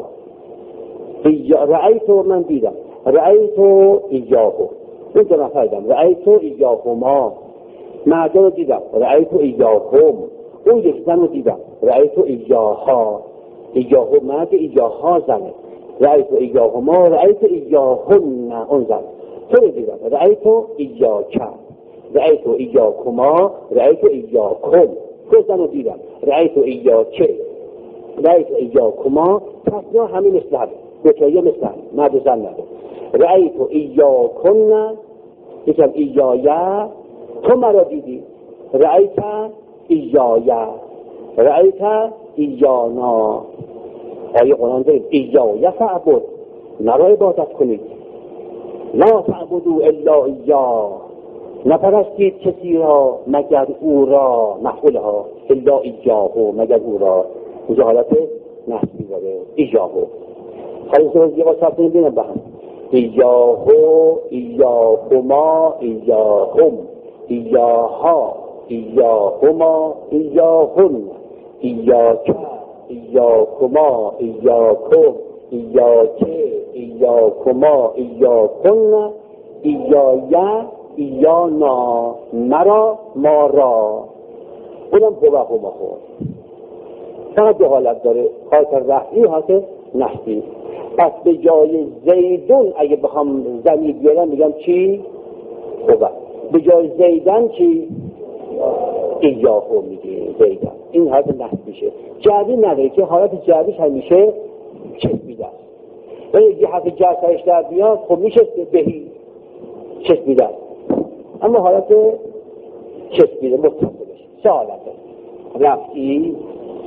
S2: رأیتو من دیدم رأیتو ایاهو این دو نفر دیدم رأیتو ایاهما مردم رو دیدم رأیتو ایاهم اون یک زن رو دیدم رأیتو ایاها ایاهو مرد ایاها زنه رأیتو ایاهما رأیتو ایاهن اون زن تو رو دیدم رأیتو ایاک رأیتو ایاکما رأیتو ایاکم تو زن رو دیدم رأیتو ایاکه رأیتو ایاکما تصنیع همین مثل هم دوتایی مثل هم مرد و زن نده رأیتو ایاکن یکم ایایه تو مرا دیدی رأیت ایایه رأیت ایانا. آیه قرآن داریم ایایه فعبد نرا عبادت کنید لا تعبدو الا ایا نپرستید کسی را مگر او را محولها الا ایاهو مگر او را. اینجا حالت نحسی داره ایاهو. حالا سوز یه با سب کنیم بینم بهم ایاهو ایاهما ایاهم ایاها ایاهما ایاهن ایاک ایاکما ایاکم ایاکه ایاکما ایاکن ایایه ایانا مرا ما را. اونم هو هما هو فقط دو حالت داره حالت رفعی حالت نحسی. پس به جای زیدون اگه بخوام ضمیر بیارم میگم چی؟ هو. به جای زیدن چی؟ ایاهو میگه زیدن. این حالت نحسی میشه. جعبی نداره که حالت جعبیش همیشه چسبیده است. ولی یه حرف جر سرش در بیاد خب میشه بهی چسبیده است. اما حالت چسبیده متصل بشه. سه حالت هست. رفعی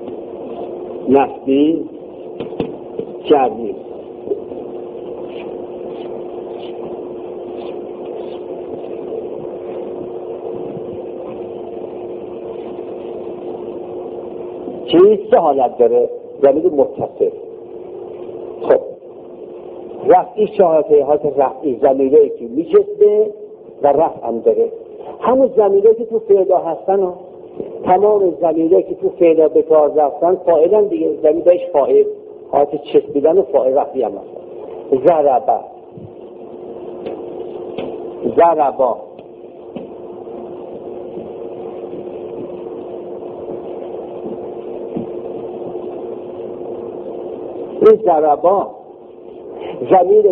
S2: نحسی جعبی. چیز سه حالت داره ضمیر متصل. خب رفعی شهادت حالت رفعی ضمیره که میچسبه و رفع هم داره. همون ضمیره که تو فعلا هستن و تمام ضمیره که تو فعلا به کار رفتن فاعلا دیگه ضمیرش فاعل حالت چسبیدن و فاعل رفعی هم هستن. ضربه ضربا این ضربا ضمیرش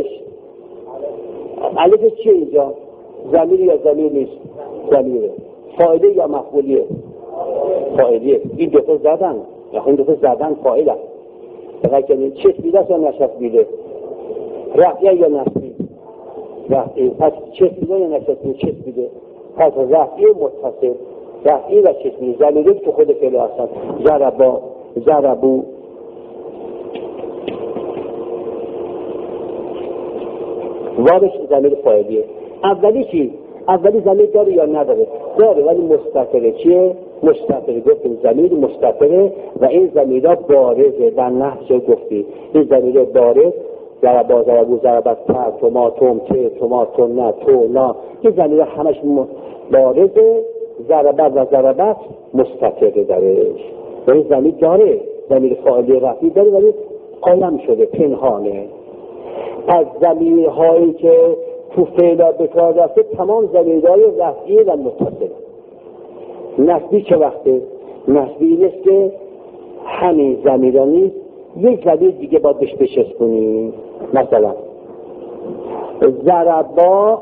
S2: الف چیه اینجا؟ ضمیر یا ضمیر نیست؟ ضمیره. فاعله یا مفعولیه؟ فاعلیه. این دو تا زدن یا این دو تا زدن فاعله. فقط کنید چسبیده است یا نچسبیده؟ رفعی یا نصبی؟ رفعی. پس چسبیده یا نچسبیده؟ چسبیده. پس رفعی متصل رفعی و چسبیده ضمیره تو خود فعل هستن. ضربا ضربو. وارش ضمیر فاعلیه. اولی چی؟ اولی ضمیر داره یا نداره؟ داره ولی مستتره. چیه؟ مستتره. گفتیم ضمیر مستتره و این ضمیرها بارزه. در نحو گفتی این ضمیر بارز ضربا ضربو ضربت تر توماتوم ته توماتون نه تو نا این ضمیرها همش بارزه. ضربت و ضربت مستتره درش و این ضمیر داره ضمیر فاعلی رفعی داره ولی قایم شده پنهانه. از ضمیرهایی که تو فعلا به کار رفته تمام ضمیرهای رفعی و متصل. نسبی چه وقته؟ نسبی نیست که همین ضمیرها نیست یک ضمیر دیگه باید بهش بچسبونی. مثلا ضربا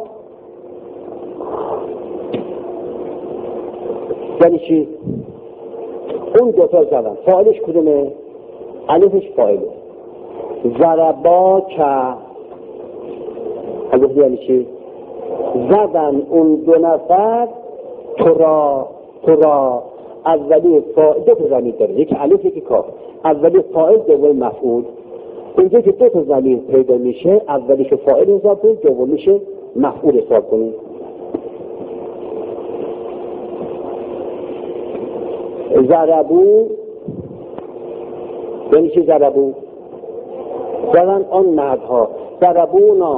S2: یعنی چی؟ اون دوتا زدن، فاعلش کدومه؟ الفش فاعله. ضربا که الف یعنی چی؟ زدن اون دو نفر تو را تو را اولی فاعل، دو تا ضمیر داره، یکی الف یکی کاف. اولی فاعل دوم مفعول. اینجا که دو تا ضمیر پیدا میشه، اولیش فاعل حساب کنید، دومیش مفعول حساب کنید. ضربو یعنی چی؟ ضربو زدن آن مردها. ضربونا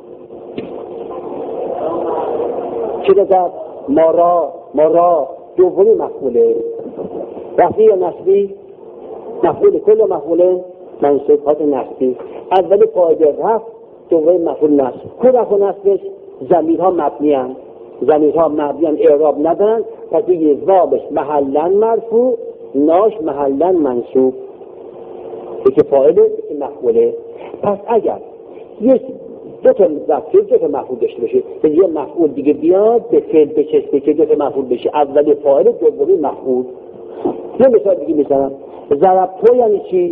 S2: چی زد؟ ما را ما را دومی مفعوله. رفعی یا نصبی؟ مفعول کل مفعوله منصوبات نصبی. اولی فاعل رفع، دومی مفعول نصب. کل رفع و نصبش ضمیرها مبنی ان، ضمیرها مبنی ان، اعراب ندارن، پس دیگه ضابش محلا مرفوع، ناش محلا منصوب. یکی فاعله یکی مفعوله. پس اگر یک دو تا مفعول دو تا مفعول داشته باشه، یه مفعول دیگه بیاد به فعل بچسبه که دو تا مفعول بشه، اولی فاعل دومی مفعول. یه مثال دیگه میزنم. ضربتو یعنی چی؟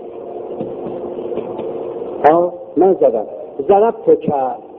S2: ها من زدم. ضربتو که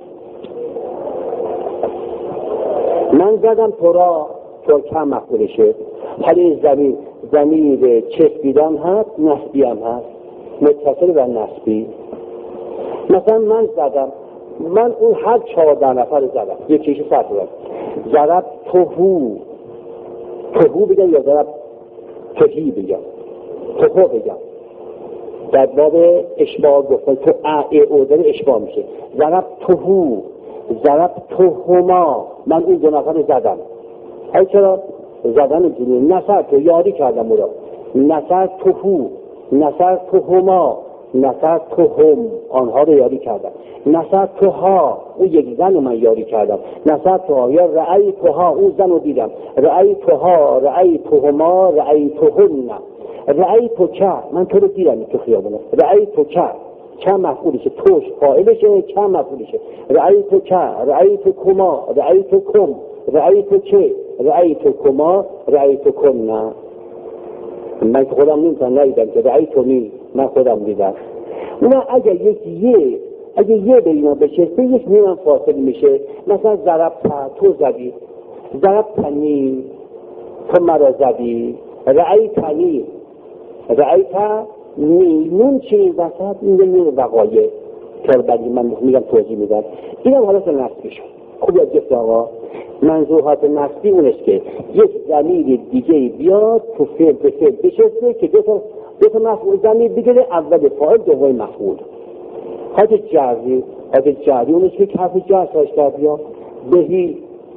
S2: من زدم تو را، تو که مفعولشه. حالا این زمین زمین چسبیدن هست، نسبی هم هست، متصل و نسبی. مثلا من زدم، من اون هر چهارده نفر زدم، یکیش فرق دارم. ضرب توهو توهو بگم یا ضرب توهی بگم؟ توهو بگم. در باب اشباه گفتن تو ا ای او داره اشباه میشه. ضرب توهو ضرب توهما، من اون دو نفر زدم. ای چرا؟ زدن جنی نصر تو یاری کردم او را. نصر توهو نصر توهما نصر توهم، آنها رو یاری کردم. نصر توها، اون یک زن رو من یاری کردم. نصر توها یا رأی توها، اون زن رو دیدم. رأی توها رأی توهما رأی توهم. رأی تو که، من تو رو دیدم تو خیابونه. رأی تو که که مفعولشه، توش فاعلشه، که مفعولشه. رأی تو که رأی تو کما رأی تو کم رأی تو چه رأی تو کما رأی تو کم. نه من خودم نمیتونم ندیدم که رأی تو نی، من خودم دیدم. اونا اگر یک یه اگر یه به اینا بشه به یک نیم فاصل میشه. مثلا ضرب تا تو زدی، ضرب تنی تو مرا زدی، رأی تنی رأی تا نی. نون چی وسط این نون وقایع که بعدی من میگم توضیح میدم. این هم حالت نسبی شد. خوب یاد گرفت آقا. منظورات نسبی اونست که یک ضمیر دیگه بیاد تو فعل به فعل بشسته که دو تا دو تا مفعول ضمیر بگیره، اول فاعل دوم مفعول. حالت جری حالت جری اونست که حرف جر ساش در بیاد. بهی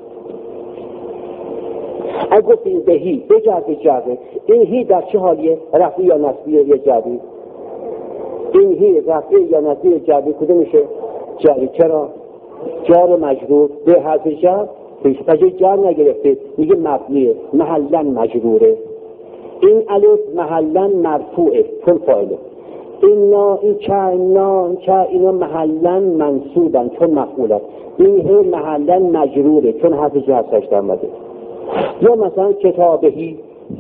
S2: اگه گفت این بهی به جرد جرده، این هی در چه حالیه؟ رفعی یا نسبی یا جری؟ این هی رفعی یا نسبی یا جری کده میشه؟ جری. چرا؟ جار مجرور به حرف جر پیش پجه جر نگرفته، میگه مبنیه، محلن مجروره. این الف محلن مرفوعه چون فاعله. این نا این چه نا این چه اینا محلن منصوبن چون مفعولن. این هی محلن مجروره چون حرف جر ساش در اومده. یا مثلا کتابهی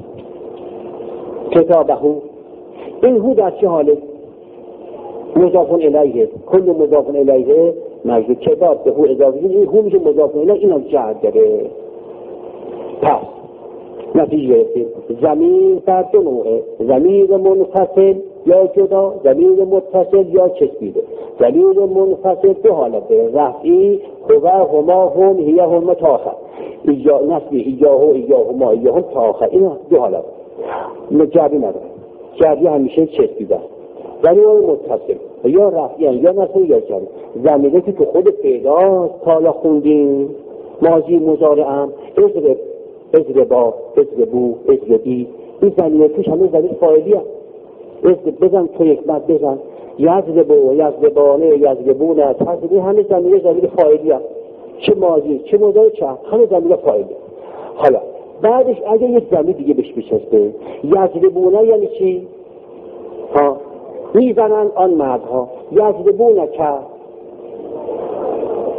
S2: کتابهو، این هو در چه حاله؟ مضافون الیه، کل مضافون الیه مجرور. کتاب به هو اضافه، این هو میشه مضافون الیه، این هم جر داره. پس نتیجه گرفتیم ضمیر در دو نوعه، ضمیر منفصل یا جدا، ضمیر متصل یا چسبیده. ضمیر منفصل دو حالت داره، رفعی هو هما هم هی هم تا آخر، ایجا نسبی ایجاهو ایجاهما ایجاهم تا آخر. این دو حالت جری نداره. جری همیشه چسبیده است. ضمیر متصل یا رفعی یا نسبی یا جری. ضمیری که تو خود پیداست تالا خوندیم، ماضی مضارعم، اضرب اضربا اضربو اضربی، این ضمیر توش همه ضمیر فاعلی هست. اضرب بزن تو یک مد بزن، یضربو یضربانه یضربونه تصدیق، همه ضمیر ضمیر فاعلی هست. چه ماضی چه مضارع چه همه ضمیر فاعلی. حالا بعدش اگه یک ضمیر دیگه بهش بچسبه، یضربونه یعنی چی؟ ها میزنن آن مردها، یضربونه که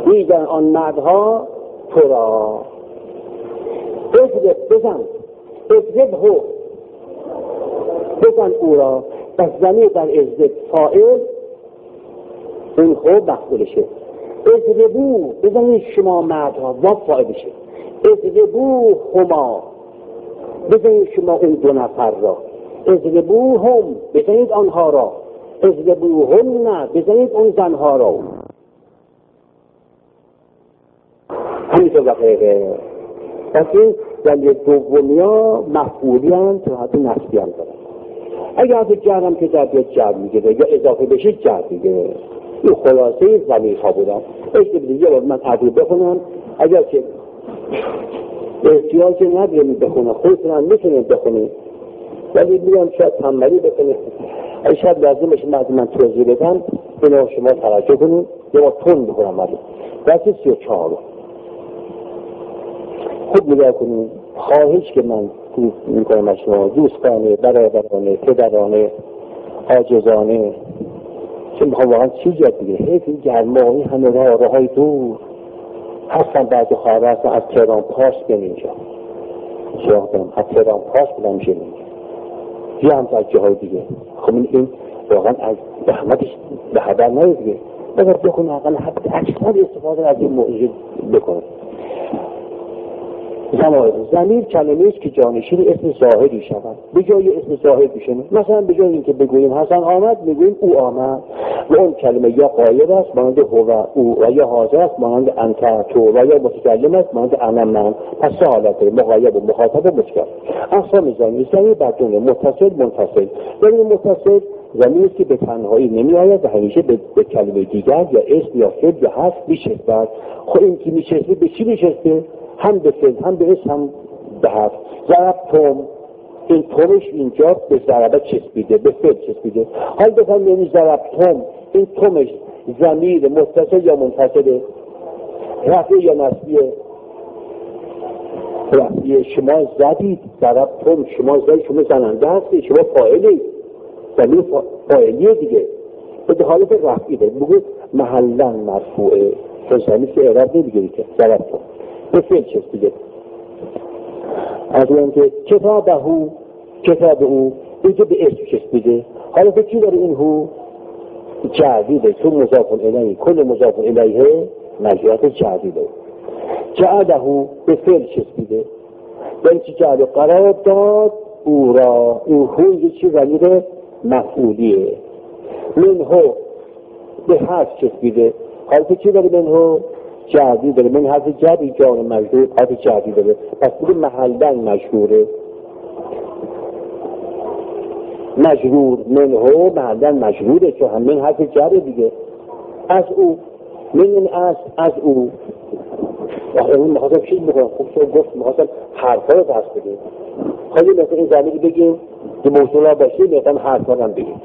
S2: میگن آن مردها تو را اضرب بزن اضرب هو بزن او را. پس زمین در اضرب فاعل این هو مفعولشه. اضربو بزنید شما مردها واو فاعلشه. اضربو هما بزنید شما اون دو نفر را. اضربو هم بزنید آنها را. اضربو هم نه بزنید اون زنها را. همینطور دقیقه. پس این دلیل دومی ها مفعولی هم تو حتی نسبی هم دارن. اگر حتی جرم که در بیاد جر میگیره یا اضافه بشه جر میگیره. این خلاصه زمین ها بودن. اشته بده یه بار من عدو بخونم اگر که احتیاج نداریم بخونه خودتون هم میتونید بخونید ولی میگم شاید تنبلی بکنید. اگه شاید لازم باشه من من توضیح بدم اینو شما توجه کنید یه بار تون بخونم مردم درست سی و چهار خود نگاه کنید. خواهش که من میکنم از شما دوستانه برادرانه پدرانه عاجزانه چون میخوام واقعا چیز یاد بگیره. حیف این گرمایی همه راه راه های دور هستن بعضی خواهر هستن از تهران پاس بین اینجا شما کنم از تهران پاس بودم میشه اینجا یه هم از جاهای دیگه. خب این واقعا از رحمتش به حدر نید دیگه بگر بخونه اقل حتی اکثر استفاده از این موضوع بکنه. ضمیر کلمه است که جانشین اسم ظاهری شود به جای اسم ظاهر بشنه. مثلا به جای اینکه بگوییم حسن آمد میگوییم او آمد و اون کلمه یا غایب است مانند هو او و یا حاضر است مانند انت تو و یا متکلم است مانند انا من. پس سه حالت داره مغایب و مخاطب و متکلم. اقسام ضمیر ضمیر بر جمله متصل منفصل. ضمیر متصل ضمیری است که به تنهایی نمی آید و همیشه به, به کلمه دیگر یا اسم یا فعل یا حرف میچسبد. خب این که میچسبه به چی میچسبه؟ هم به فعل هم به اسم هم به حرف. ضربتم این تومش اینجا به ضربه چسبیده به فعل چسبیده. حال بفهم یعنی ضربتم این تومش ضمیر متصل یا منفصله رفعی یا نصبیه؟ رفعی. شما زدید ضربتم شما زدید شما زننده هستی شما فاعلی ضمیر فاعلیه دیگه به حالت رفعی دارید بگو محلا مرفوعه تو ضمیر که اعراب نمیگیری که ضربتم به فعل چسبیده. از اون که کتاب هو کتاب او اینجا به اسم چسبیده. حالا به چی داره این هو؟ جعلیده چون مضاف الیه کل مضاف الیه مجرد جعلیده. جعله به فعل چسبیده یعنی چی جعله قرار داد او را. این هو یه چی ضمیر مفعولیه. منهو به حرف چسبیده. حالا به چی داره منهو؟ جعلی داره. من حرف جعلی جان مجرور حرف جعلی داره پس بگه محلدن مجروره مجرور منهو محلدن مجروره چون هم من حرف جعلی دیگه. از او من از از او وقتی اون میخواستم چیز بکنم خوب شد گفت میخواستم حرفا رو دست بگیم. خیلی مثل این زمینی بگیم که موصول ها باشه میخواستم حرفا هم بگیم.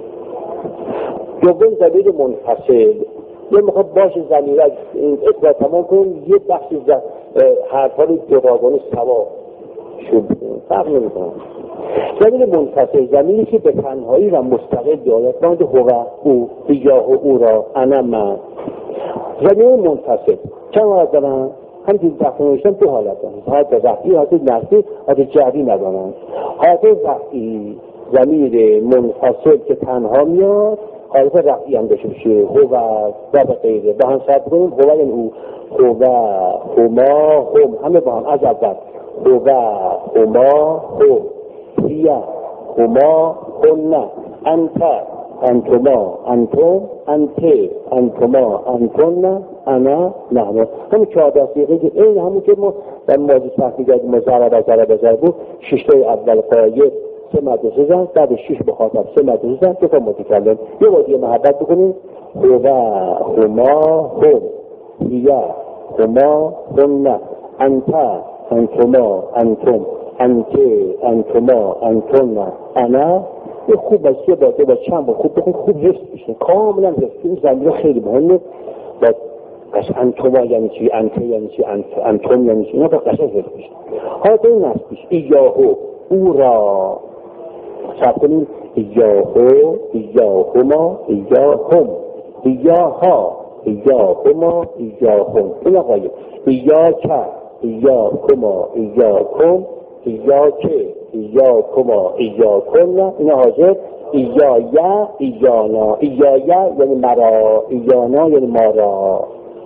S2: دوم زمین منفصل یه میخواد باشه زمین از اطلاع تمام کنیم یه بخشی حرفا رو جداگانه سوا شد فرق نمی کنم. زمین منفصل زمینی که به تنهایی و مستقل دارد مانند هو او یا او را انا من. زمین منفصل چند حالت دارن؟ همین تقریبا نوشتن دو حالت دارن حالت رفعی حالت نصبی حالت جعلی ندارن. حالت رفعی زمین منفصل که تنها میاد حالت رفعی هم داشته بشه هو و به غیره با هم صرف کنیم هو یعنی او هو هما هم همه با هم از اول هو هما هو هیه هما هنه انت انتما انتم انته انتما انتن انا نحن. همون چهار دقیقه که این همون که ما در ماضی صحفی کردیم ما ضربه ضربه ضربه ششتای اول قایه سه مدرسه زن بعد شش مخاطب سه مدرسه زن دو تا متکلم یه بار محبت بکنیم هو هما هم هیه هما هنه انت انتما انتم انته انتما انتن انا. یه خوب باشه یه باشه با چند با خوب بخون خوب حفظ بشه کاملا حفظ. این زمین خیلی مهمه با قش انتما یعنی چی انته یعنی چی انتم یعنی چی اینا با قشن حفظ بشه. حالا تو این نسبیش ایاهو او را سب کنیم ایاهو ایاهما ایاهم ایاها ایاهما ایاهم. این آقای ایاک ایاکما ایاکم ایاک ایاکما ایاکم. این حاضر ایایا ایانا. ایایا یعنی مرا، ایانا یعنی ما را.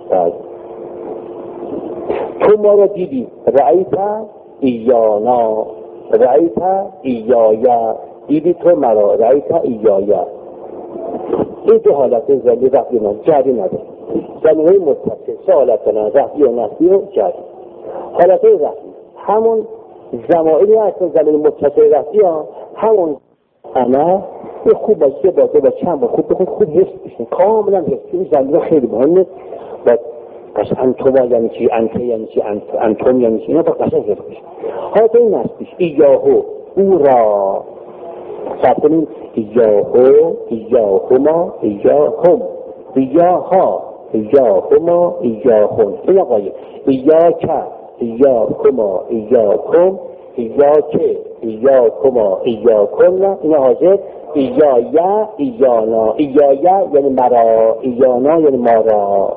S2: تو ما را دیدی، رأیت ایانا رأیت ایایا، دیدی تو مرا، رأیت ایایا. این دو حالت زمین رفتی من جدی نداره. زمین های متصل سه حالت دارن، رفتی و نفی و جدی. حالت های رفتی همون زمائلی هستن، زمین متصل رفتی ها همون انا یه خوب باشه باشه با چند با خوب بخون خوب حس بشن، کاملا حس این زمین خیلی مهمه. باید پس انتوما یعنی چی، انته یعنی چی، انتوم یعنی چی، اینا با قشنگ حس بشن. حالت های نفیش ایاهو او را سبتنین ایاهو ایاهما ایاهم ایاها ایاهما ایاهم. این آقای ایاک ایاکما ایاکم ایاک ایاکما ایاکم. این حاضر ایایا ایانا. ایایا یعنی مرا، ایانا یعنی ما را.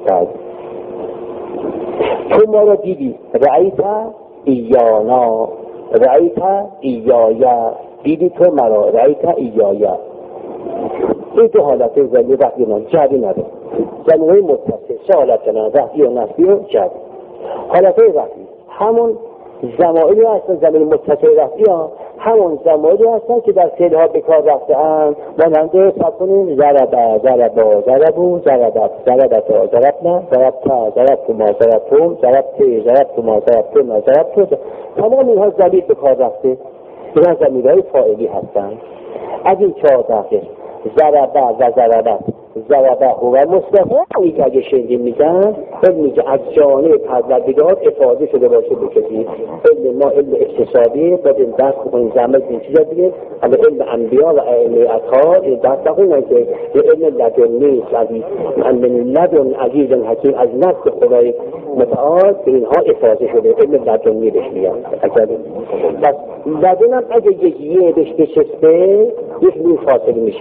S2: تو ما را دیدی، رأیت ایانا رأیت ایایا، دیدی تو مرا، رأیت ایایا. این دو حالت زمین رفتی و جدی نداره. زمین های متصل سه حالت دارن، رفتی و نفی و جدی. حالت های رفتی همون زمائلی هستن، زمین متصل رفتی ها همون زمائلی هستن که در فعل ها به کار رفته اند. ماننده سب کنیم ضربا ضربا ضربو ضربت ضربتا ضربنا ضربتا ضربتما ضربتم ضربته ضربتما ضربتما ضربتو. تمام اینها زمین به کار رفته، اینها زمین های فاعلی هستن. از این چهار دقیقه ضربا و ضربت ضربه هو مصطفی که اگه شنگی میگن علمی که از جانب پروردگار افاده شده باشه بکشید. علم ما علم اقتصادی باید این دست کنیم زمین این چیزا دیگه. اما علم انبیا و علم اطهار این دست نکنیم که یه علم لدنی عزیز من لدن عزیز حکیم از نفس خدای متعال به اینها افاده شده، علم لدنی بهش میگن. پس لدن هم اگه یکیه بهش بچسبه یک نور فاصله میشه.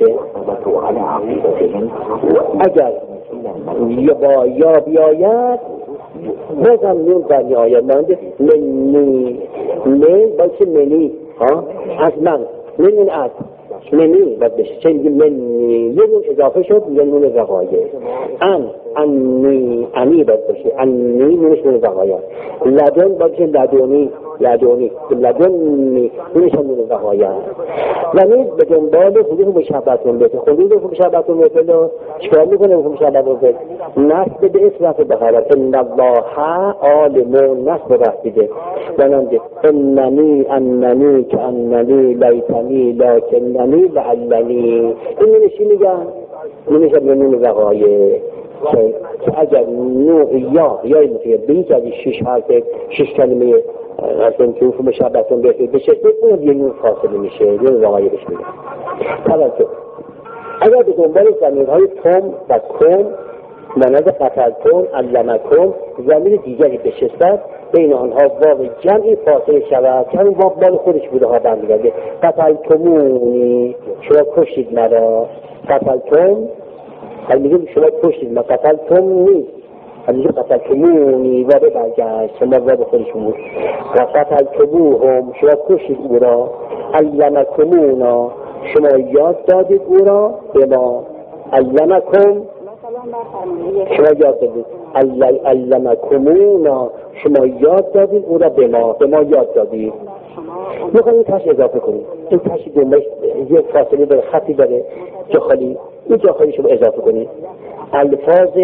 S2: اگر یا با یا بیاید بازم نون در نیاید مانده منی من باشه منی ها از من من از منی باید بشه چه میگه منی یه نون اضافه شد یه نون وقایه ان انی انی باید بشه انی نونش نون وقایه لدن باید بشه لدونی لدونی لدونی نونش نون وقایه یعنی به دنبال خودی مشابهتون بده خودی رو مشابهتون بده چکار میکنه مشابهتون بده نسب به اسم رفت بخارت ان الله عالم نسب رفت بده ونانده اننی اننی که اننی لیتنی لکننی لعلنی این نشی میگن نمیشه به نون وقایه که اگر نوع یا یای مطیع بیش از شش حرف شش کلمه اصلا که اون مشابهتون بشه بشه اون یه نوع فاصله میشه یه وقایه بشه میگن. توجه اگر به دنبال زمین های تم و کم مانند قتلتون علمکم زمین دیگری بشستد بین آنها واو جمعی فاصله شود که همین واو بال خودش بوده ها برمیگرده. قتلتمونی شما کشید مرا، قتلتم هر میگه شما کشید مرا، قتلتم نیست هر میگه قتلتمونی واو برگشت شما واو خودش بود و قتلتموهم شما کشید او را، علمکمونا شما یاد دادید او را به ما، علمکم شما یاد دادید علمکمونا شما یاد دادید او را به ما، به ما یاد دادید. میخوایم این تش اضافه کنیم، این تش دنبش یک فاصله داره خطی داره جا خالی، این جا خالی شما اضافه کنید الفاظ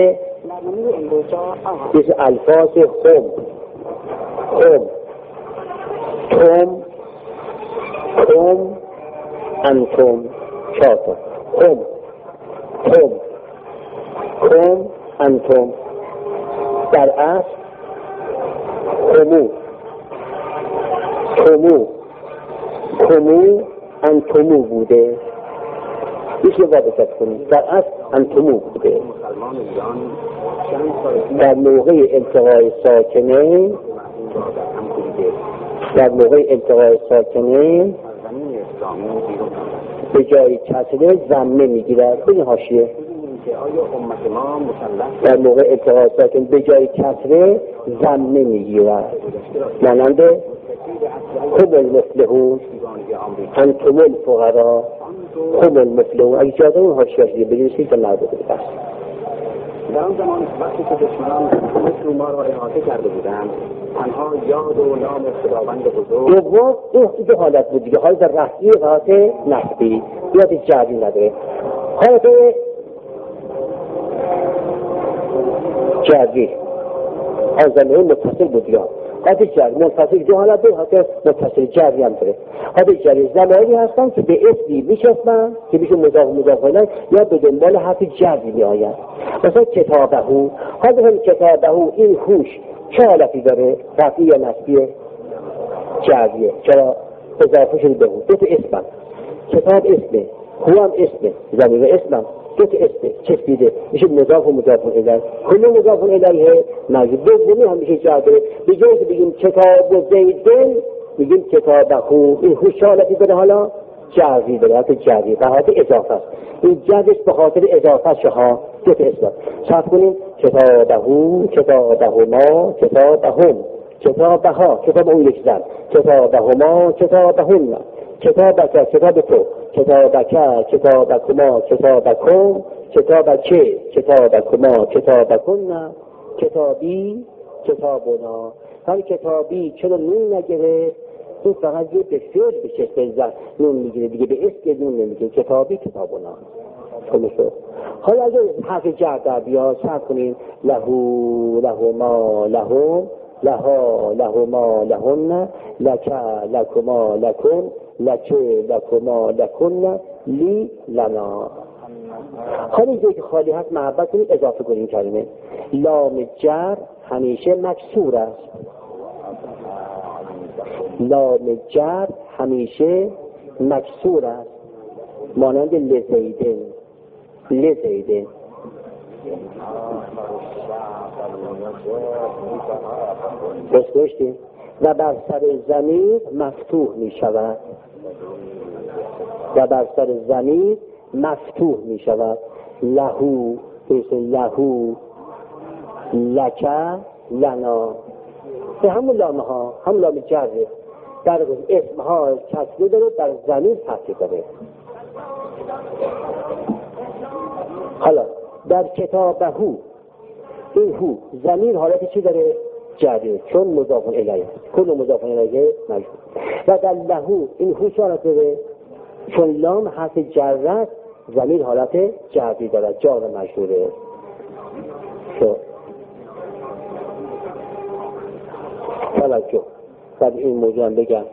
S2: مثل الفاظ خم خم تم تم انتم چهار تا خم تم کم انتم در اصل کمو کمو کمو انتمو بوده میشه وابستت کنید در اصل انتمو بوده. در موقع التقای ساکنه در موقع التقای ساکنه به جای کسره ضمه میگیرد. این حاشیه که آیا امت ما مسلط
S1: در موقع اتحاد ساکن به جای کسره ضمه میگیرد، مانند هم المفلحون انتم الفقراء هم المفلحون. اگه جاده اون حاشیه‌اش دیگه بنویسید تا مربوطه به بحث.
S2: در آن زمان وقتی که دشمنان مثل ما را احاطه کرده بودند، تنها یاد و نام خداوند بزرگ.
S1: دوم این دو حالت بود دیگه، حالت رفعی و حالت نصبی، یاد جعلی نداره. حالت جعلی آزمه متصل بود یا حالت جعلی منفصل، دو حالت دو حالت متصل جعلی هم داره. حالت جعلی زمانی هستن که به اسمی میشستن که میشه مضاف مضاف الیه یا به دنبال حرف جعلی میآیند. مثلا کتابهو، حالت هم کتابهو این هوش چه حالتی داره؟ رفعی یا نصبیه؟ جعلیه. چرا؟ اضافه شده به هو. دو تا اسم، کتاب اسمه، هو هم اسمه، ضمیر اسمم، دو تا اسمه چسبیده میشه مضاف و مضاف الیه. کل مضاف الیه موجود. دومی هم میشه جعلی. به جایی که بگیم کتاب زیدن میگیم کتابهو، این هو چه حالتی داره؟ حالا جعلی داره، حالت جعلی به حالت اضافه است. این جعلش به خاطر اضافه شها دو تا اسم. صرف کنیم کتابهو، کتابهما، کتابهم، کتابها، کتاب اون یک زن، کتابهما، کتابهن، کتابک، کتاب تو، کتابک، کتابکما، کتابکم، کتابکه، کتابکما، کتابکن، کتابی، کتابنا. هر کتابی چرا نون نگره؟ این فقط یه به فعل بشه بزن نون میگیره دیگه، به اسم نون نمیگیره. کتابی، کتابنا. حالا اگر حرف جر در بیا صرف کنیم لهو، لهما، لهم، لها، لهما، لهن، لکه، لکما، لکن، لکه، لکما، لکن، لی، لنا. حالا اینجایی که خالی هست محبت کنید اضافه کنیم کلمه. لام جر همیشه مکسور است. لام جر همیشه مکسور است، مانند لزیدن، لزیدن. بسکشتیم و بر سر زمین مفتوح می شود، و بر سر زمین مفتوح می شود. لهو، لهو، لکه، لنا. به همون لامه ها، همون لام جره در اسم ها کسری داره، در زمین فتحه داره. حالا در کتابهو این هو ضمیر حالت چی داره؟ جره، چون مضاف الیه، کل مضاف الیه مجرور. و در لهو این هو چه حالت داره؟ چون لام حرف جره ضمیر حالت جری داره، جار مجروره. شو توجه بعد این موضوع هم بگم.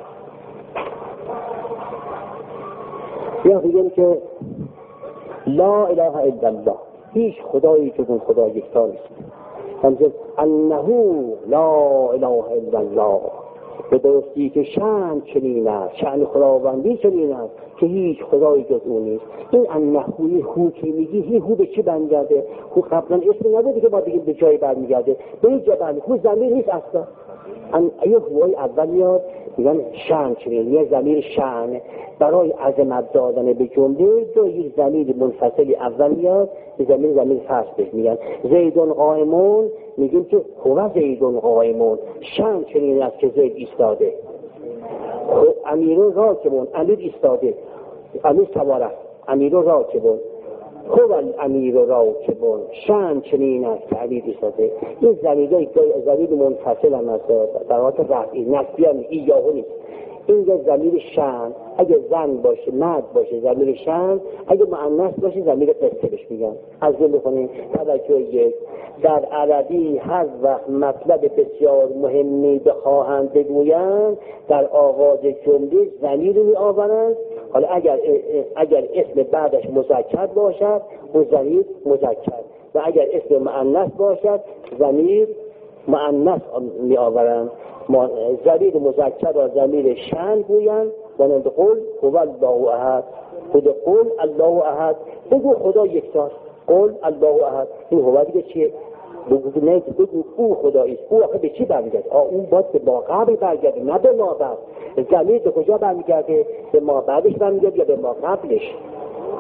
S1: یا بگیم که لا اله الا الله، هیچ خدایی جز اون خدا یکتا نیست. همچنین انه لا اله الا الله، به درستی که شأن چنین است، شأن خداوندی چنین است که هیچ خدایی جز اون نیست. این انهوی هو که میگی، هی هو به چی برمیگرده؟ هو قبلا اسم نبوده که ما بگیم به جایی برمیگرده، به این جا برمیگرده. هو ضمیر نیست اصلا. اگه هوای اول میاد میگن شأن چنین، یه ضمیر شأن برای عظمت دادن به جمله دو یک ضمیر منفصلی اول میاد، به ضمیر ضمیر فصل بهش میگن. زیدون قائمون میگیم که هو زیدون قائمون، شأن چنین است که زید ایستاده. امیرون راکبون، امیر ایستاده، امیر سوار است، امیرون راکبون، هو الامیر راکبون، شأن چنین است که امیر ایستاده. این ضمیرهای ضمیر منفصل هم است، در حالت رفعی نسبی هم ایاهو نیست. این ضمیر شأن اگه زن باشه، مرد باشه ضمیر شأن، اگه مؤنث باشه ضمیر قصه بهش میگن. از این بخونیم توجه یک، در عربی هر وقت مطلب بسیار مهمی بخواهند بگویند در آغاز جمله ضمیر می آورند. حالا اگر اگر اسم بعدش مذکر باشد اون ضمیر مذکر، و اگر اسم مؤنث باشد ضمیر مؤنث می آورند. ضمیر مذکر و ضمیر شأن گویند. مانند قل هو الله احد، خود قل الله احد، بگو خدا یکتاست، قل الله احد. این هو دیگه چیه؟ بگو نه، بگو او خداییست. او آخه به چی برمیگرده؟ او باید به ما قبل برگرده، نه به ما بعد. ضمیر به کجا برمیگرده؟ به ما بعدش برمیگرده یا به ما قبلش؟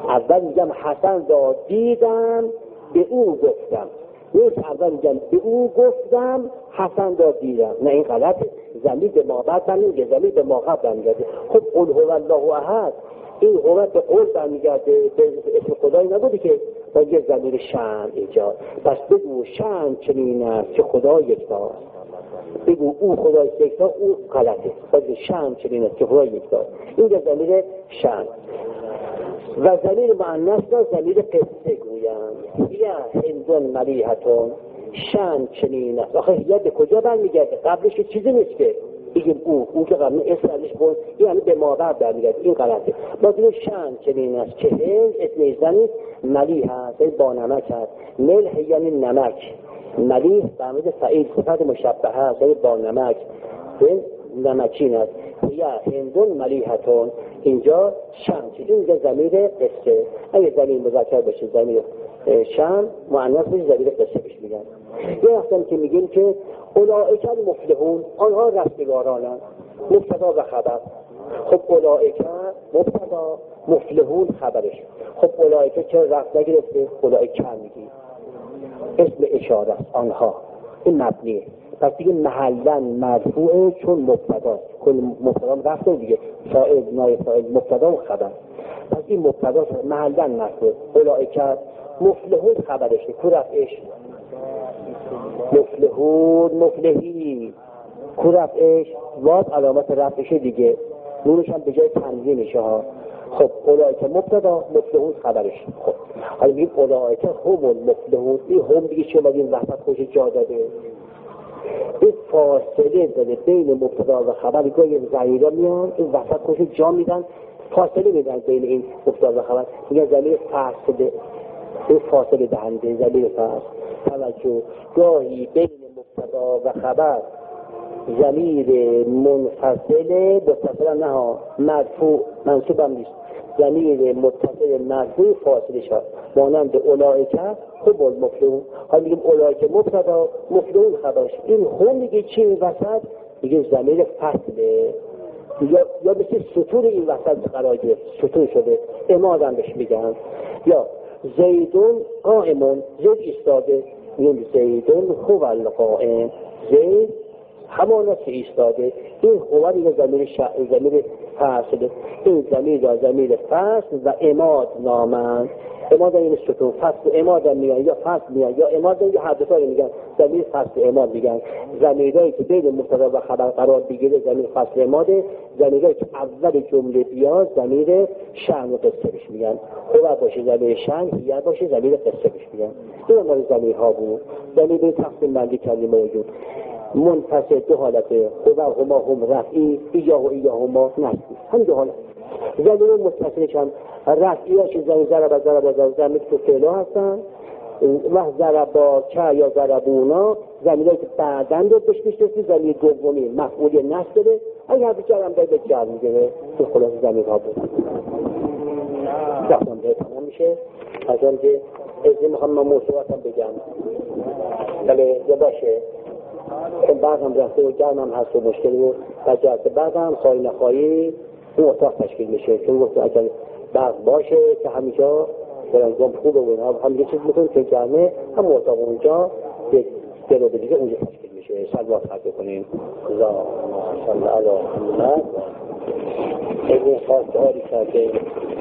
S2: اول میگم حسن را دیدم به او گفتم، نیست اول میگم به او گفتم حسن را دیدم. نه این غلطه، ضمیر به ما بعد برمیگرده، ضمیر به ما قبل برمیگرده. خب قل هو الله احد، این هو به قول برمیگرده، به اسم خدایی نبوده که با یه ضمیر شأن ایجاد. پس بگو شأن چنین است که خدا یکتاست، بگو او خدای یکتاست، او غلطه. بگو شأن چنین است که خدا یکتاست، این یه ضمیر شأن. و ضمیر مؤنث را ضمیر قصه گویند. یا هندون ملیحتون، شأن چنین است. آخه یا به کجا برمیگرده؟ قبلش چیزی نیست که بگیم او او که قبل اسمش بود، یعنی به مادر برمیگرده، این غلطه. باز این شأن چنین است که هند اسم زنی ملیح است، این با نمک است. ملح یعنی نمک، ملیح برمید فعیل صفت مشبه است، این با نمک، این نمکین است. یا هندون ملیحتون، اینجا شأن چیزی، اینجا ضمیر قصه. اگه ضمیر مذکر باشه ضمیر شأن، مؤنث باشه ضمیر قصه بهش میگن. یه وقتی که میگیم که اولئک المفلحون، آنها رستگارانند، مبتدا و خبر. خب اولئک مبتدا، مفلحون خبرش. خب اولئک چرا رفت نگرفته؟ اولئک میگی اسم اشاره است، آنها، این مبنیه. پس دیگه محلا مرفوعه چون مبتدا، کل مبتدا رفت دیگه، فاعل نایب فاعل مبتدا و خبر. پس این مبتدا محلا مرفوع. اولئک مفلحون خبرشه، کو رفعش؟ مفلحون مفلحی، کو رفعش؟ واد علامت رفعشه دیگه، نونش هم به جای تنوینشه ها. خب اولئک مبتدا، مفلحون خبرش. خب حالا میگیم اولئک هم المفلحون، این هم دیگه چه این وسط خوش جا داده، این فاصله داده بین مبتدا و خبر. گاهی ضمیرا میان این وسط خوش جا میدن، فاصله میدن بین این مبتدا و خبر، میگن ضمیر فاصله، این فاصله دهنده ضمیر فاصله. توجه، گاهی بین مبتدا و خبر ضمیر منفصل، متصل نه ها، مرفوع منصوب هم نیست، ضمیر متصل مرفوع فاصله شد، مانند اولئک هم المفلحون. حالا میگیم اولئک مبتدا، مفلحون خبرش. این هم میگه چی این وسط؟ میگه ضمیر فصله، یا یا مثل ستون این وسط قرار گرفت، ستون شده، امادم بهش میگن. یا زیدون قائمون، زید ایستاده، میگیم زیدون هو القائم، زید همانا که ایستاده. این هو دیگه ضمیر شأن، ضمیر فاصله. این ضمیر یا ضمیر فصل و اماد نامند. اماد این ستون، فصل اماد میگن، یا فصل میگن، یا اماد یا هر دو تا میگن، ضمیر فصل اماد میگن. ضمیرایی که بین مبتدا و خبر قرار بگیره ضمیر فصل اماده. ضمیرایی که اول جمله بیاد ضمیر شأن و قصه بهش میگن. هو باشه ضمیر شأن، یا باشه ضمیر قصه بهش میگن. این مال ضمیرها بود. ضمیر تقسیم بندی کردیم موجود. منفصل دو حالته، هو هما هم رفعی، ایا و ایا هما نصبی، هم دو حالت. ضمیر متصلش هم رفعی هاش زمین ضربا ضربا ضربا زمین تو فعلا هستن، و ضربا چه یا ضربونا زمینایی که بعدن رو بهش میشنسی، زمین دومی مفعولی نصب داره. اگه هر بیچار هم به جر میگیره، تو خلاص زمین ها بود. دختم به تمام میشه. از آنجه ازی میخوام من موضوعات هم بگم، ولی باشه چون بعد هم رفته و گرم هم هست و مشکلی و بجرد بعد هم خواهی نخواهی اون اتاق تشکیل میشه. چون گفت اگر برق باشه که همیشه برنجام خوبه و اینها هم یه چیز میکنیم که گرمه، هم اتاق اونجا یک دلو به دیگه اونجا تشکیل میشه. سلوات خرد بکنیم. اللهم صل علی محمد. این خواست آری کرده